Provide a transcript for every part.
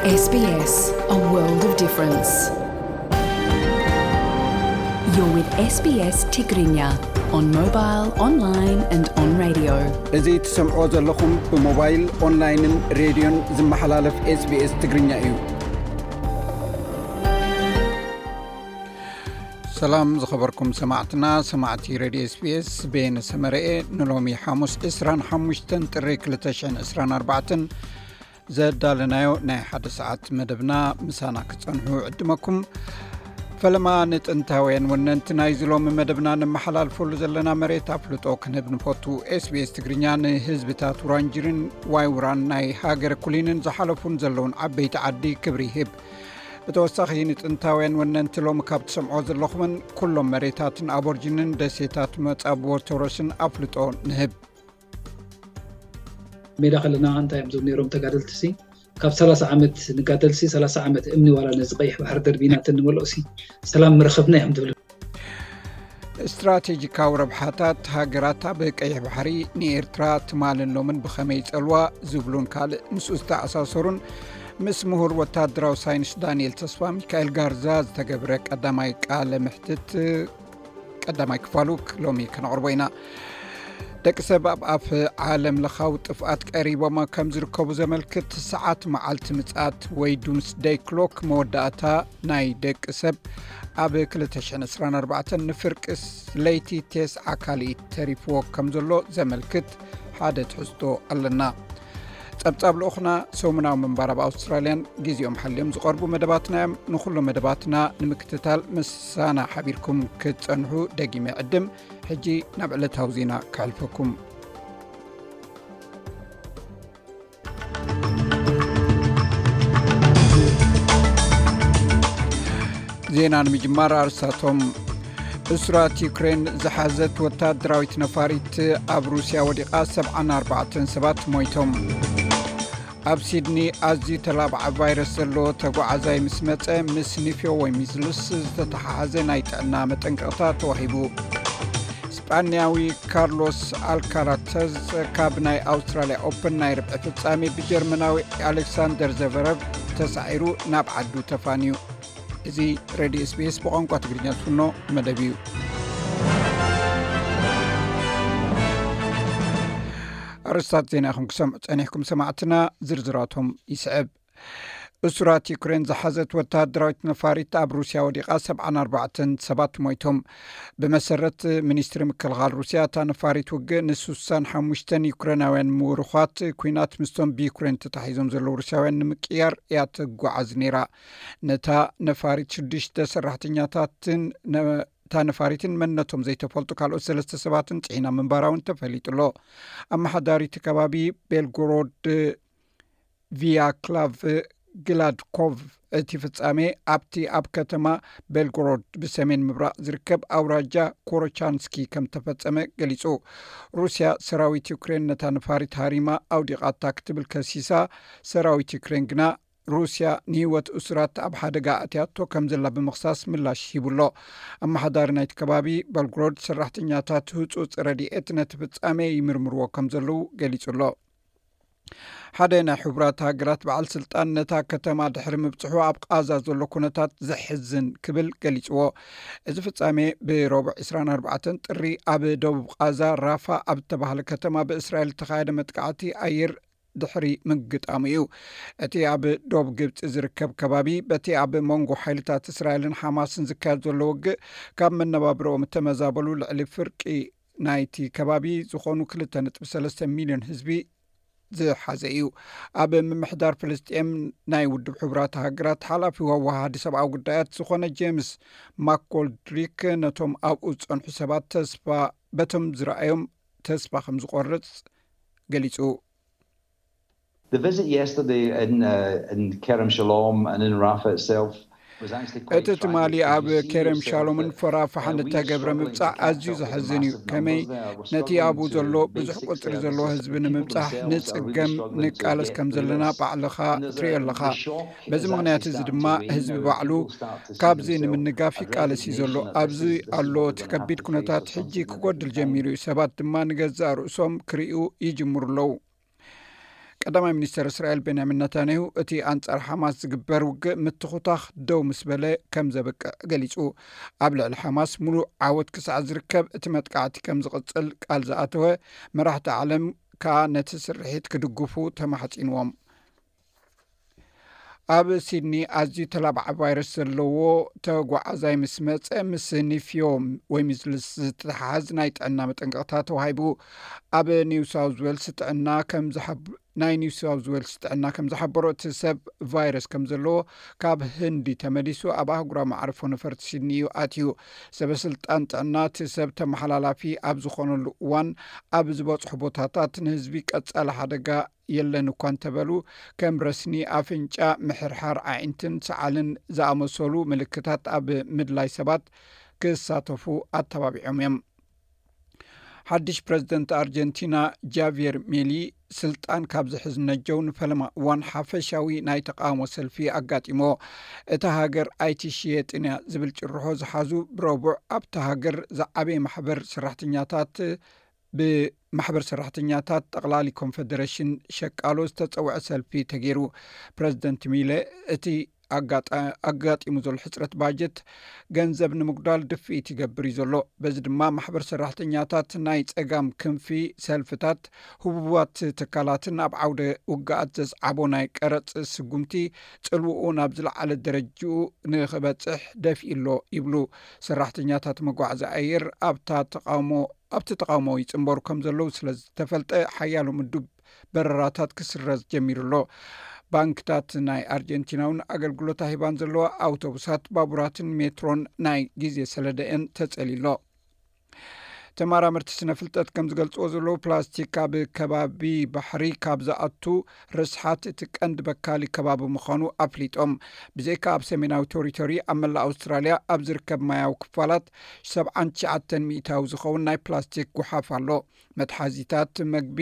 SBS, a world of difference. You're with SBS Tigrinya on mobile, online and on radio. እዚ ትሰምዑ ዘለኹም ብሞባይል ኦንላይንን ሬድዮን ዝመሓላለፍ SBS ትግርኛ እዩ። ሰላም ዝኸበርኩም ሰማዕቲ ሬድዮ SBS ቤን ሰመረኤ ንሎሚ ሐሙስ 25 ጥሪ 2024 ዘዳለናዮ ናይ ሓደ ሰዓት መደብና ምሳና ክጸንሑ ዕድመኩም ፈለማ ንጥንታውያን ወነንቲ ናይ ዝሎም መደብና ንመሓላልፈሉ ዘለና መሬት አፍልጦ ክንህብ ንፈቱ SBS ትግርኛ ንህዝብታት ውራንጅርን ዋይውራን ናይ ሃገር ኩሊንን ዝሓለፉን ዘለውን ዓበይቲ ዓዲ ክብሪ ይህብ በተወሳኺ ንጥንታውያን ወነንቲ ሎም ካብ ትሰምዖ ዘለኹምን ኩሎም መሬታትን አቦርጅንን ደሴታት መጻብዎ ቶሮስን አፍልጦ ንህብ ሜዳ ከለና አንታይም ዞም ነሮም ተጋደልትሲ ካብ 30 ዓመት ንጋደልሲ 30 ዓመት እምኒ ዋላ ነዝቀይሕ ባሕር ደርቢና ተንመለውሲ ሰላም ምረኸብና እዮም ትብሉ استراتيجيكاو ربحاتات هاجرات بقيح بحري نيرترا تمالنلومن بخمي صلوا زبلون كال نسوستا اساسورون مسمهور وتادراو ساينس دانيال تصفى ميكائيل غارزاز تجبرك قداماي قال محتت قداماي كفالوك لومي كنعربينا دك سبب اف عالم لخاوط افات قريبه ما كم زركبو زملكت ساعات معالت مصات وي دومس داي كلوك موداتا ناي دك سب اب 2024 نفرقس ليتي تيس عكالي تريفو كم زلو زملكت حادث حستو علنا ጸብጻብ ለኹና ሶምናው መንባር አውስትራሊያን ጊዜኦም ሐለም ዝቀርቡ መደባትና ንኹሉ መደባትና ንምክትታል ምሳና ሓቢርኩም ክትጸንሑ ደጊመ ዕድም ሕጂ ናብ ዕለታዊ ዜና ካልፈኩም ዜና ንምጅማር አርሳቶም እስራት ዩክሬን ዝሓዘት ወታደራዊት ነፋሪት ኣብ ሩስያ ወዲቓ 74 ሰባት ሞይቶም ኣብ ሲድኒ ኣዝዩ ተላብዓ ቫይረስ ዘሎ ተጓዓዛይ ምስ መፀ ምስ ኒፊዮ ወይ ሚዝልስ ዝተተሓሓዘ ናይ ጥዕና መጠንቀቕታ ተዋሂቡ ስጳንያዊ ካርሎስ አልካራተዝ ካብ ናይ አውስትራሊያ ኦፕን ናይ ርብዒ ፍጻሜ ብጀርመናዊ አሌክሳንደር ዘቨረቭ ተሳዒሩ ናብ ዓዱ ተፋንዩ እዚ ሬድዮ SBS በቋንቋ ትግርኛ ዝፍኖ መደብ እዩ አርስታት ዜናኹም ክሰምዑ ጸኒሕኩም ሰማዕትና ዝርዝራቶም ይስዕብ እስራት ዩክሬን ዝሓዘት ወታደራዊት ነፋሪት ኣብ ሩስያ ወዲቓ 74 ሰባት ሞይቶም ብመሰረት ሚኒስትሪ ምክልኻል ሩስያ እታ ነፋሪት ውግእ ን65 ዩክሬናውያን ምውርኻት ኩናት ምስቶም ብዩክሬን ተታሒዞም ዘለዉ ሩስያውያን ንምቅያር እያ ትጓዓዝ ነይራ ነታ ነፋሪት 6 ሰራሕተኛታትን እታ ነፋሪትን መንነቶም ዘይተፈልጡ ካልኦት 3 ሰባትን ጽዒና ምንባራውን ተፈሊጡሎ ኣመሓዳሪት ከባቢ ቤልጎሮድ ቪያክላቭ ግላድኮቭ እቲ ፍጻሜ ኣብቲ ኣብ ከተማ ቤልጎሮድ ብሰሜን ምብራቕ ዝርከብ ኣውራጃ ኮሮቻንስኪ ከም ተፈጸመ ገሊጹ ሩስያ ሰራዊት ዩክሬን ነታ ነፋሪት ሃሪማ ኣውዲቓታ ክትብል ከሲሳ ሰራዊት ዩክሬን ግና ሩስያ ንህይወት እስራት ኣብ ሓደጋ ኣትያቶ ከም ዘላ ብምኽሳስ ምላሽ ሂቡሎ ኣመሓዳሪ ናይቲ ከባቢ ቤልጎሮድ ሰራሕተኛታት ህፁፅ ረድኤት ነቲ ፍጻሜ ይምርምርዎ ከም ዘለዉ ገሊጹሎ ሓደ ናይ ሕቡራት ሃገራት በዓል ስልጣን ነታ ከተማ ድሕሪ ምብፅሑ ኣብ ቃዛ ዘሎ ኩነታት ዘሕዝን ክብል ገሊጽዎ እዚ ፍጻሜ ብረቡዕ 24 ጥሪ ኣብ ደቡብ ቃዛ ራፋ ኣብ ተባህለ ከተማ ብእስራኤል ተኻየደ መጥቃዕቲ ኣየር ድሕሪ ምግጣሙ እዩ እቲ ኣብ ደቡብ ግብፂ ዝርከብ ከባቢ በቲ ኣብ መንጎ ሓይልታት እስራኤልን ሓማስን ዝካየድ ዘሎ ውግእ ካብ መነባብሮኦም ተመዛበሉ ልዕሊ ፍርቂ ናይቲ ከባቢ ዝኾኑ 2.3 ሚልዮን ህዝቢ ዝሓዘ እዩ ኣብ ምምሕዳር ፍልስጤም ናይ ውድብ ሕቡራት ሃገራት ሓላፊ ወዋሃዲ ሰብኣዊ ጉዳያት ዝኾነ ጄምስ ማኮልድሪክ ነቶም ኣብኡ ዝጸንሑ ሰባት ተስፋ በቶም ዝረኣዮም ተስፋ ከም ዝቆርጽ ገሊጹ The visit yesterday in Kerem Shalom and in Rafah itself እቲ ትማሊ ኣብ ከረም ሻሎምን ፈራፋሕን ተገብረ ምብጻሕ ኣዝዩ ዘሕዝን እዩ ከመይ ነቲ ኣብኡ ዘሎ ብዙሕ ቁፅሪ ዘሎ ህዝቢ ንምብጻሕ ንጽገም ንቃለስ ከም ዘለና ባዕልኻ ትሪኦ ኣለኻ በዚ ምክንያት እዚ ድማ ህዝቢ ባዕሉ ካብዚ ንምንጋፍ ይቃለስ እዩ ዘሎ ኣብዚ ኣሎ እቲ ከቢድ ኩነታት ሕጂ ክጎድል ጀሚሩ እዩ ሰባት ድማ ንገዛእ ርእሶም ክሪኡ ይጅምሩ ኣለዉ ቀዳማይ ሚኒስትር እስራኤል ቤንያሚን ነታንያሁ እቲ ኣንጻር ሓማስ ዝግበር ውግእ ምትኹታኽ ደው ምስ በለ ከም ዘበቅዕ ገሊጹ ኣብ ልዕሊ ሓማስ ሙሉእ ዓወት ክሳዕ ዝርከብ እቲ መጥቃዕቲ ከም ዝቕጽል ቃል ዝኣተወ መራሕቲ ዓለም ከዓ ነቲ ስርሒት ክድግፉ ተማሕፂንዎም ኣብ ሲድኒ ኣዝዩ ተላብዓ ቫይረስ ዘለዎ ተጓዓዛይ ምስ መፀ ምስ ኒፍዮ ወይ ሚዝልስ ዝተሓሓዝ ናይ ጥዕና መጠንቀቕታ ተዋሂቡ ኣብ ኒው ሳውዝ ዌልስ ጥዕና ናይ ኒው ሳውዝ ዌልስ ጥዕና ከም ዝሓበሮ እቲ ሰብ ቫይረስ ከም ዘለዎ ካብ ህንዲ ተመሊሱ ኣብ ኣህጉራ ማዕርፎ ነፈርቲ ሲድኒ እዩ ኣትዩ ሰበስልጣን ጥዕና እቲ ሰብ ተመሓላላፊ ኣብ ዝኾነሉ እዋን ኣብ ዝበፅሑ ቦታታት ንህዝቢ ቀጻሊ ሓደጋ የለን እኳ እንተበሉ ከም ረስኒ ኣፍንጫ ምሕርሓር ዓይንትን ሰዓልን ዝኣመሰሉ ምልክታት ኣብ ምድላይ ሰባት ክሳተፉ ኣተባቢዖም እዮም ሓድሽ ፕሬዚደንት ኣርጀንቲና ጃቪየር ሜሊ ስልጣን ካብ ዝሕዝነጀው ንፈለማ እዋን ሓፈሻዊ ናይ ተቃውሞ ሰልፊ ኣጋጢሞ እታ ሃገር ኣይትሽየጥን እያ ዝብል ጭርሖ ዝሓዙ ብረቡዕ ኣብታ ሃገር ዝዓበየ ማሕበር ሰራሕተኛታት ጠቕላሊ ኮንፌደሬሽን ሸቃሎ ዝተፀውዐ ሰልፊ ተገይሩ ፕሬዚደንት ሚለ እቲ ኣጋጢሙ ዘሎ ሕፅረት ባጀት ገንዘብ ንምጉዳል ድፍኢት ይገብር እዩ ዘሎ በዚ ድማ ማሕበር ሰራሕተኛታት ናይ ፀጋም ክንፊ ሰልፍታት ህቡባት ትካላትን ኣብ ዓውደ ውግኣት ዘስዓቦ ናይ ቀረፅ ስጉምቲ ፅልውኡ ናብ ዝለዓለ ደረጅኡ ንክበፅሕ ደፊኢሎ ይብሉ ሰራሕተኛታት መጓዓዝያ ኣየር ኣብቲ ተቃውሞ ይፅንበሩ ከም ዘለዉ ስለ ዝተፈልጠ ሓያሎ ምዱብ በረራታት ክስረዝ ጀሚሩሎ ባንክታት ናይ ኣርጀንቲናውን ኣገልግሎት ሂባን ዘለዋ ኣውቶቡሳት ባቡራትን ሜትሮን ናይ ግዜ ሰለደአን ተጸሊሎ ተመራመርቲ ስነ ፍልጠት ከም ዝገልጽዎ ዘለዉ ፕላስቲክ ካብ ከባቢ ባሕሪ ካብ ዝኣቱ ርስሓት እቲ ቀንዲ በካሊ ከባቢ ምዃኑ ኣፍሊጦም ብዘይካ ኣብ ሰሜናዊ ቴሪቶሪ ኣብ መላእ ኣውስትራልያ ኣብ ዝርከብ ማያዊ ክፋላት 79 ሚእታዊ ዝኸውን ናይ ፕላስቲክ ጉሓፍ ኣሎ መትሓዚታት መግቢ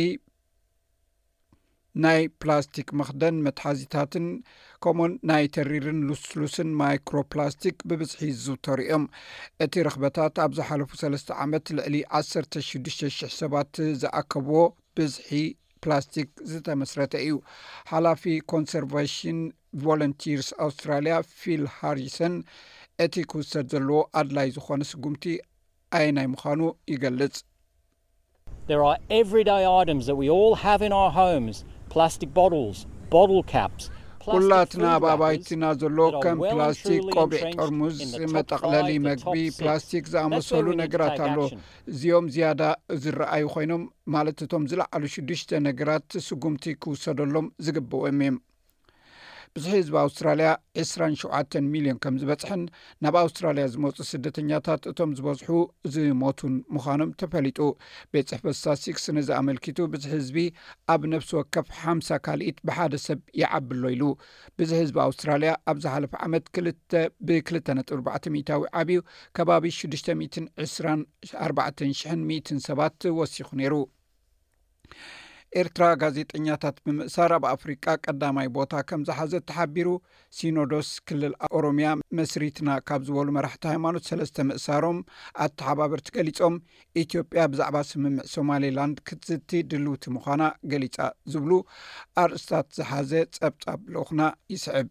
ናይ ፕላስቲክ መኽደን መትሓዚታትን ከምኡን ናይ ተሪርን ሉስሉስን ማይክሮፕላስቲክ ብብዝሒ ዝዝውተሩ እዮም እቲ ረኽበታት ኣብ ዝሓለፉ 3 ዓመት ልዕሊ 16,000 ሰባት ዝኣከብዎ ብዝሒ ፕላስቲክ ዝተመስረተ እዩ ሓላፊ ኮንሰርቬሽን ቮለንቲርስ ኣውስትራልያ ፊል ሃሪሰን እቲ ክውሰድ ዘለዎ ኣድላይ ዝኾነ ስጉምቲ ኣየናይ ምዃኑ ይገልጽ There are everyday items that we all have in our homes plastic bottles, bottle caps. ኩላትና ባባይትና ዘሎ ከም ፕላስቲክ ቆቢዕ ጠርሙዝ መጠቕለሊ መግቢ ፕላስቲክ ዝኣመሰሉ ነገራት ኣሎ እዚኦም ዝያዳ ዝረኣዩ ኮይኖም ማለት እቶም ዝለዓሉ 6 ነገራት ስጉምቲ ክውሰደሎም ዝግብኦም እዮም ብዙሕ ህዝቢ ኣውስትራልያ 27 ሚልዮን ከም ዝበፅሕን ናብ ኣውስትራልያ ዝመፁ ስደተኛታት እቶም ዝበዝሑ ዝሞቱን ምዃኖም ተፈሊጡ ቤት ጽሕፈት ስታትስቲክስ ንዝኣመልኪቱ ብዙሕ ህዝቢ ኣብ ነፍሲ ወከፍ 50 ካልኢት ብሓደ ሰብ ይዓብሎ ኢሉ ብዙሕ ህዝቢ ኣውስትራልያ ኣብ ዝሓለፈ ዓመት ብ2.4 ሚእታዊ ዓብዩ ከባቢ 624,100 ሰባት ወሲኹ ነይሩ ኤርትራ ጋዜጠኛታት ብምእሳር ኣብ ኣፍሪቃ ቀዳማይ ቦታ ከም ዝሓዘት ተሓቢሩ ሲኖዶስ ክልል ኦሮሚያ መስሪትና ካብ ዝበሉ መራሕቲ ሃይማኖት 3 ምእሳሮም ኣተሓባበርቲ ገሊፆም ኢትዮጵያ ብዛዕባ ስምምዕ ሶማሌላንድ ክትዝቲ ድልውቲ ምዃና ገሊፃ ዝብሉ ኣርእስታት ዝሓዘ ጸብጻብ ልኡኽና ይስዕብ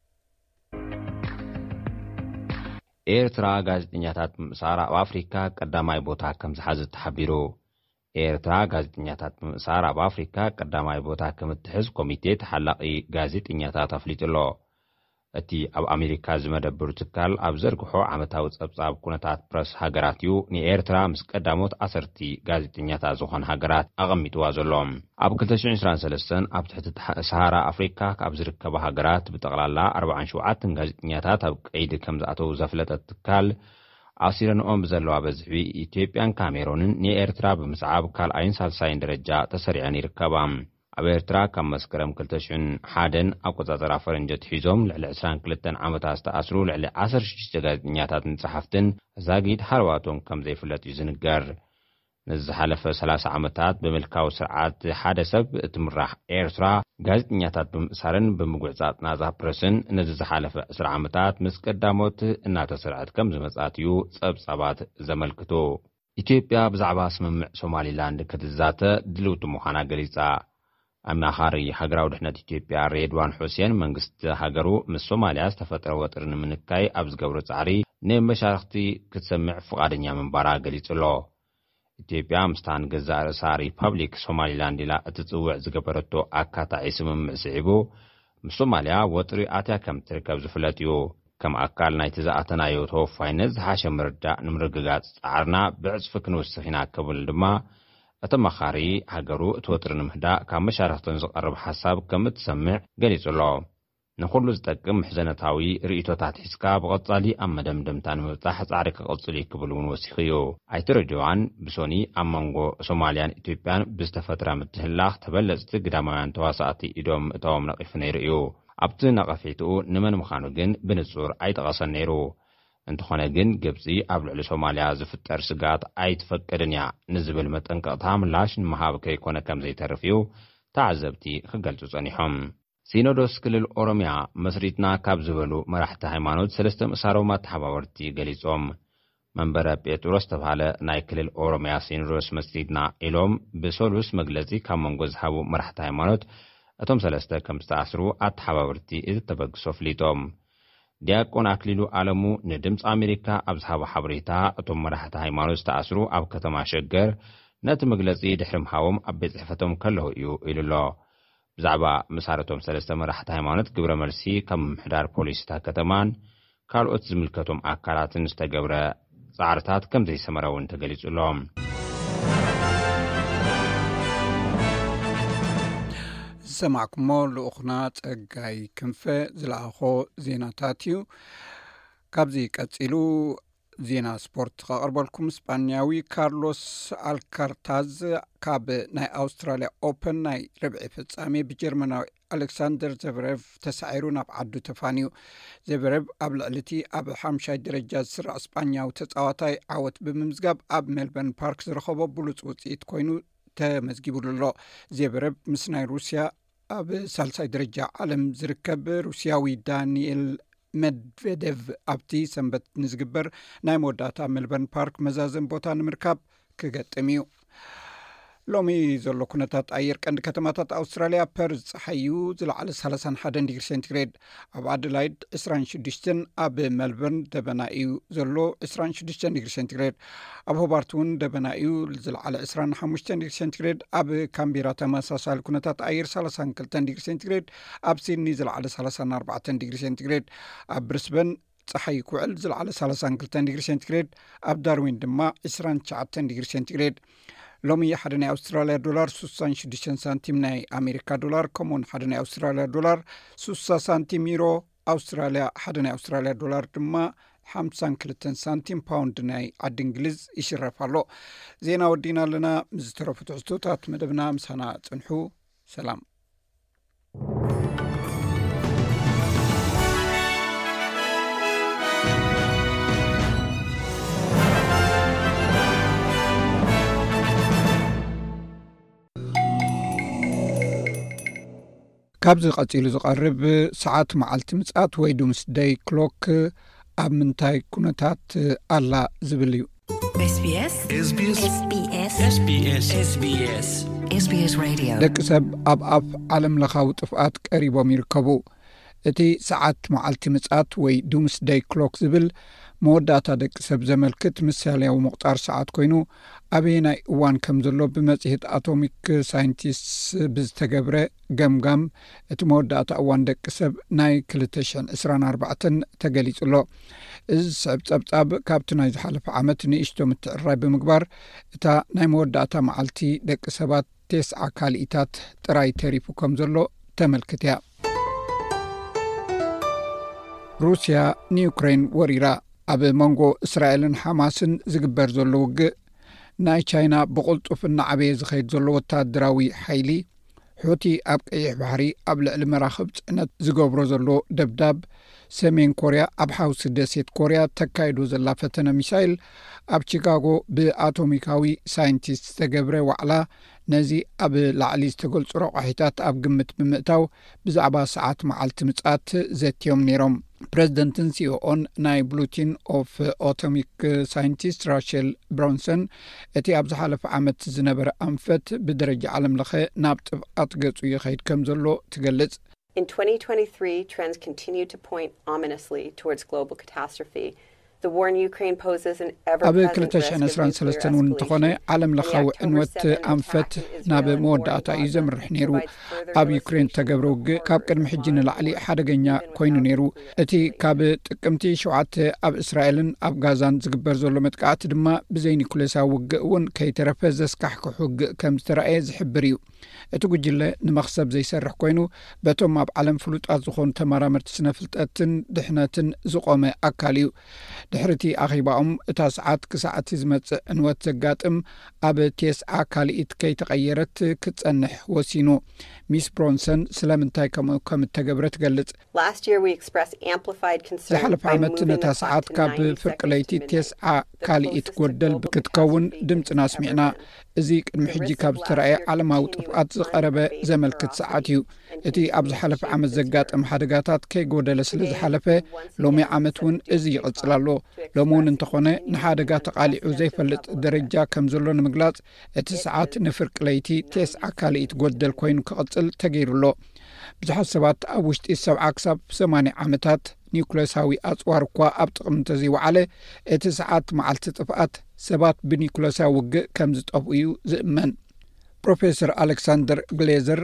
ኤርትራ ጋዜጠኛታት ብምእሳር ኣብ ኣፍሪካ ቀዳማይ ቦታ ከም ዝሓዘት ተሓቢሩ ኤርትራ ጋዜጠኛታት ብምእሳር ኣብ ኣፍሪካ ቀዳማይ ቦታ ከም እትሕዝ ኮሚቴ ተሓላቒ ጋዜጠኛታት ኣፍሊጡሎ እቲ ኣብ ኣሜሪካ ዝመደብሩ ትካል ኣብ ዘርግሖ ዓመታዊ ጸብጻብ ኩነታት ፕረስ ሃገራት እዩ ንኤርትራ ምስ ቀዳሞት 10 ጋዜጠኛታት ዝኾኑ ሃገራት ኣቐሚጥዋ ዘሎ ኣብ 2023 ኣብ ትሕቲ ሰሃራ ኣፍሪካ ካብ ዝርከባ ሃገራት ብጠቕላላ 47 ጋዜጠኛታት ኣብ ቀይዲ ከም ዝኣተው ዘፍለጠት ትካል ኣሲረንኦም ዘለዋ በዝሒ ኢትዮጵያን ካሜሮንን ንኤርትራ ብምስዓብ ካልኣይን ሳልሳይን ደረጃ ተሰሪዐን ይርከባ ኣብ ኤርትራ ካብ መስከረም 2001 ኣቆጻጽራ ፈረንጆት ሒዞም ልዕሊ 22 ዓመታት ዝተኣስሩ ልዕሊ 16 ጋዜጠኛታትን ጸሓፍትን ዛጊድ ሃርዋቶም ከም ዘይፍለጥ እዩ ዝንገር ንዝሓለፈ 30 ዓመታት ብምልካዊ ስርዓት ሓደ ሰብ እትምራሕ ኤርትራ ጋዜጠኛታት ብምእሳርን ብምጉዕጻጽ ናዛ ፕረስን ነዚ ዝሓለፈ 10 ዓመታት ምስ ቀዳሞት እናተሰርዐት ከም ዝመጻት እዩ ጸብጻባት ዘመልክቱ ኢትዮጵያ ብዛዕባ ስምምዕ ሶማሊላንድ ክትዛተ ድልውቲ ምዃና ገሊጻ ኣማኻሪ ሃገራዊ ድሕነት ኢትዮጵያ ሬድዋን ሁሴን መንግስቲ ሃገሩ ምስ ሶማልያ ዝተፈጠረ ወጥሪ ንምንካይ ኣብ ዝገብሮ ጻዕሪ ንመሻርክቲ ክትሰምዕ ፍቃደኛ ምንባራ ገሊጹሎ ኢትዮጵያ ምስታን ገዛእ ርእሳ ሪፐብሊክ ሶማሊላንድ ኢላ እትጽውዕ ዝገበረቶ ኣካታዒ ስምምዕ ስዒቡ ምስ ሶማልያ ወጥሪ ኣትያ ከም ትርከብ ዝፍለጥ እዩ ከም ኣካል ናይቲ ዝኣተናዮ ተወፋይነት ዝሓሸ ምርዳእ ንምርግጋጽ ጻዕርና ብዕጽፊ ክንውስኽ ኢና ክብል ድማ እተመኻሪ ሃገሩ እትወጥሪ ንምህዳእ ካብ መሻርክትን ዝቐርብ ሓሳብ ከም እትሰምዕ ገሊጹሎ ንኹሉ ዝጠቅም ምሕዘነታዊ ርእቶታት ሒዝካ ብቐጻሊ ኣብ መደምደምታ ንምብጻሕ ጻዕሪ ክቕጽል ክብል እውን ወሲኹ እዩ ኣይቲ ሬድዋን ብሶኒ ኣብ መንጎ ሶማልያን ኢትዮጵያን ብዝተፈጥረ ምትህላኽ ተበለጽቲ ግዳማውያን ተዋሳእቲ ኢዶም እተዎም ነቒፉ ነይሩ እዩ ኣብቲ ነቐፊትኡ ንመን ምዃኑ ግን ብንጹር ኣይጠቐሰን ነይሩ እንተኾነ ግን ግብፂ ኣብ ልዕሊ ሶማልያ ዝፍጠር ስጋት ኣይትፈቅድን እያ ንዝብል መጠንቀቕታ ምላሽ ንምሃብ ከይኮነ ከም ዘይተርፍ እዩ ተዓዘብቲ ክገልጹ ጸኒሖም ሲኖዶስ ክልል ኦሮሚያ መስሪትና ካብ ዝበሉ መራሕቲ ሃይማኖት ሰለስተ ምእሳሮም ተሓባበርቲ ገሊጾም መንበረ ጴጥሮስ ተባሃለ ናይ ክልል ኦሮሚያ ሲኖዶስ መስሪትና ኢሎም ብሰሉስ መግለጺ ካብ መንጎ ዝሃቡ መራሕቲ ሃይማኖት እቶም ሰለስተ ከም ዝተኣስሩ ኣተሓባበርቲ እተበግሶ ፍሊጦም ዲያቆን አክሊሉ ዓለሙ ንድምጽ አሜሪካ ኣብ ዝሃቡ ሓበሬታ እቶም መራሕቲ ሃይማኖት ዝተኣስሩ ኣብ ከተማ ሸገር ነቲ መግለጺ ድሕሪ ምሃቦም ኣብ ቤት ጽሕፈቶም ከለዉ እዩ ኢሉሎ ብዛዕባ መሳረቶም ሰለስተ መራሕቲ ሃይማኖት ግብረ መልሲ ከም ምሕዳር ፖሊስታ ከተማን ካልኦት ዝምልከቶም ኣካላትን ዝተገብረ ጻዕርታት ከም ዘይሰመረውን ተገሊጹሎም ሰማዕኩሞ ልኡኽና ጸጋይ ክንፈ ዝለኣኾ ዜናታት እዩ ካብዚ ቀጺሉ ዜና ስፖርት ካቐርበልኩም ስፓንያዊ ካርሎስ አልካርታዝ ካብ ናይ ኣውስትራልያ ኦፕን ናይ ረብዒ ፍጻሜ ብጀርመናዊ ኣሌክሳንደር ዘቨሬቭ ተሳዒሩ ናብ ዓዱ ተፋንዩ ዘቨሬቭ ኣብ ልዕልቲ ኣብ 5ይ ደረጃ ዝስራዕ ስፓንያዊ ተጻዋታይ ዓወት ብምምዝጋብ ኣብ ሜልበርን ፓርክ ዝረኸቦ ብሉጽ ውጽኢት ኮይኑ ተመዝጊቡሉ ኣሎ ዘቨሬቭ ምስ ናይ ሩስያ ኣብ ሳልሳይ ደረጃ ዓለም ዝርከብ ሩስያዊ ዳንኤል ሜድቬዴቭ ኣብቲ ሰንበት ንዝግበር ናይ መወዳእታ ሜልበርን ፓርክ መዛዘን ቦታ ንምርካብ ክገጥም እዩ ሎሚ ዘሎ ኩነታት ኣየር ቀንዲ ከተማታት ኣውስትራልያ ፐርዝ ፀሓዩ ዝለዓለ 31 ዲግሪ ሴንቲግሬድ ኣብ ኣደላይድ 26 ኣብ ሜልበርን ደበና እዩ ዘሎ 26 ዲግሪ ሴንቲግሬድ ኣብ ሆባርት እውን ደበና እዩ ዝለዓለ 25 ዲግሪ ሴንቲግሬድ ኣብ ካምቢራ ተመሳሳሊ ኩነታት ኣየር 32 ዲግሪ ሴንቲግሬድ ኣብ ሲድኒ ዝለዓለ 34 ዲግሪ ሴንቲግሬድ ኣብ ብሪስበን ፀሓይ ኩዕል ዝለዓለ 32 ዲግሪ ሴንቲግሬድ ኣብ ዳርዊን ድማ 29 ዲግሪ ሴንቲግሬድ ሎሚ ሓደ ናይ ኣውስትራልያ ዶላር 66 ሳንቲም ናይ ኣሜሪካ ዶላር ከምኡን ሓደ ናይ ኣውስትራልያ ዶላር 60 ሳንቲም ዩሮ ኣውስትራልያ ሓደ ናይ ኣውስትራልያ ዶላር ድማ 52 ሳንቲም ፓውንድ ናይ ዓዲ እንግሊዝ ይሽረፍ ኣሎ ዜና ወዲና ኣለና ምዝተረፉ ትሕዝቶታት መደብና ምሳና ጽንሑ ሰላም ካብዚ ቀጺሉ ዝቐርብ ሰዓት መዓልቲ ምጽኣት ወይ ዱምስ ደይ ክሎክ ኣብ ምንታይ ኩነታት ኣላ ዝብል እዩ ደቂ ሰብ ኣብ ኣፍ ዓለም ለኻዊ ጥፍኣት ቀሪቦም ይርከቡ እቲ ሰዓት መዓልቲ ምጽኣት ወይ ዱምስ ደይ ክሎክ ዝብል መወዳእታ ደቂ ሰብ ዘመልክት ምሳልያዊ ምቕጣር ሰዓት ኮይኑ ኣበየናይ እዋን ከም ዘሎ ብመጽሔት ኣቶሚክ ሳይንቲስት ብዝተገብረ ገምጋም እቲ መወዳእታ እዋን ደቂ ሰብ ናይ 2024 ተገሊጹሎ እዚ ስዕብ ጸብጻብ ካብቲ ናይ ዝሓለፈ ዓመት ንእሽቶ ምትዕራይ ብምግባር እታ ናይ መወዳእታ መዓልቲ ደቂ ሰባት 9 ካልኢታት ጥራይ ተሪፉ ከም ዘሎ ተመልክት እያ ሩስያ ንዩክሬን ወሪራ ኣብ መንጎ እስራኤልን ሓማስን ዝግበር ዘሎ ውግእ ናይ ቻይና ብቕልጡፍ እናዓበየ ዝኸይድ ዘሎ ወታደራዊ ሓይሊ ሑቲ ኣብ ቀይሕ ባሕሪ ኣብ ልዕሊ መራኽብ ጽዕነት ዝገብሮ ዘሎ ደብዳብ ሰሜን ኮርያ ኣብ ሓውሲ ደሴት ኮርያ ተካይዶ ዘላ ፈተነ ሚሳይል ኣብ ቺካጎ ብኣቶሚካዊ ሳይንቲስት ዝተገብረ ዋዕላ ነዚ ኣብ ላዕሊ ዝተገልጹ ረቑሒታት ኣብ ግምት ብምእታው ብዛዕባ ሰዓት መዓልቲ ምጽኣት ዘትዮም ነይሮም ፕሬዚደንትን ሲኦኦን ናይ ብሉቲን ኦፍ ኦቶሚክ ሳይንቲስት ራሸል ብራውንሰን እቲ ኣብ ዝሓለፈ ዓመት ዝነበረ ኣንፈት ብደረጃ ዓለም ለኸ ናብ ጥብቃት ገጹ ይኸይድ ከም ዘሎ ትገልጽ። In 2023, trends continue to point ominously towards global catastrophe. The war in Ukraine poses an ever-present risk of nuclear escalation. ዓለም ለኻዊ ዕንወት ኣንፈት ናብ መወዳእታ እዩ ዘምርሕ ነይሩ። ኣብ ዩክሬን ተገብረ ውግእ ካብ ቅድሚ ሕጂ ንላዕሊ ሓደገኛ ኮይኑ ነይሩ። እቲ ካብ ጥቅምቲ 7 ኣብ እስራኤልን ኣብ ጋዛን ዝግበር ዘሎ መጥቃዕቲ ድማ ብዘይ ኒኩሌሳዊ ውግእ እውን ከይተረፈ ዘስካሕክሕ ውግእ ከም ዝተረኣየ ዝሕብር እዩ። እቲ ጉጅለ ንመኽሰብ ዘይሰርሕ ኮይኑ በቶም ኣብ ዓለም ፍሉጣት ዝኾኑ ተመራመርቲ ስነ ፍልጠትን ድሕነትን ዝቆመ ኣካል እዩ። ድሕርቲ ኣኺባኦም እታ ሰዓት ክሳዕቲ ዝመጽእ ዕንወት ዘጋጥም ኣብ ቴስዓ ካልኢት ከይተቐየረት ክትጸንሕ ወሲኑ። ሚስ ብሮንሰን ስለምንታይ ከም እተገብረ ትገልጽ። ዝሓለፈ ዓመት ነታ ሰዓት ካብ ፍርቂ ለይቲ ቴስዓ ካልኢት ጎደል ክትከውን ድምፅና ስሚዕና። እዚ ቅድሚ ሕጂ ካብ ዝተረኣየ ዓለማዊ ጥፍኣት ዝቐረበ ዘመልክት ሰዓት እዩ። እቲ ኣብ ዝሓለፈ ዓመት ዘጋጥም ሓደጋታት ከይጎደለ ስለ ዝሓለፈ ሎሚ ዓመት እውን እዚ ይቕጽል ኣሎ። ሎሚ እውን እንተኾነ ንሓደጋ ተቓሊዑ ዘይፈልጥ ደረጃ ከም ዘሎ ንምግላጽ እቲ ሰዓት ንፍርቂ ለይቲ ቴስዓ ካልኢት ጎደል ኮይኑ ክቕጽል ተገይሩሎ። ብዙሓት ሰባት ኣብ ውሽጢ 70 ክሳብ 80 ዓመታት ኒኩሌሳዊ ኣጽዋር እኳ ኣብ ጥቕሚ እንተዘይወዓለ እቲ ሰዓት መዓልቲ ጥፍኣት ሰባት ብኒኩሌሳዊ ውግእ ከም ዝጠፍኡ እዩ ዝእመን። ፕሮፌሰር ኣሌክሳንደር ግሌዘር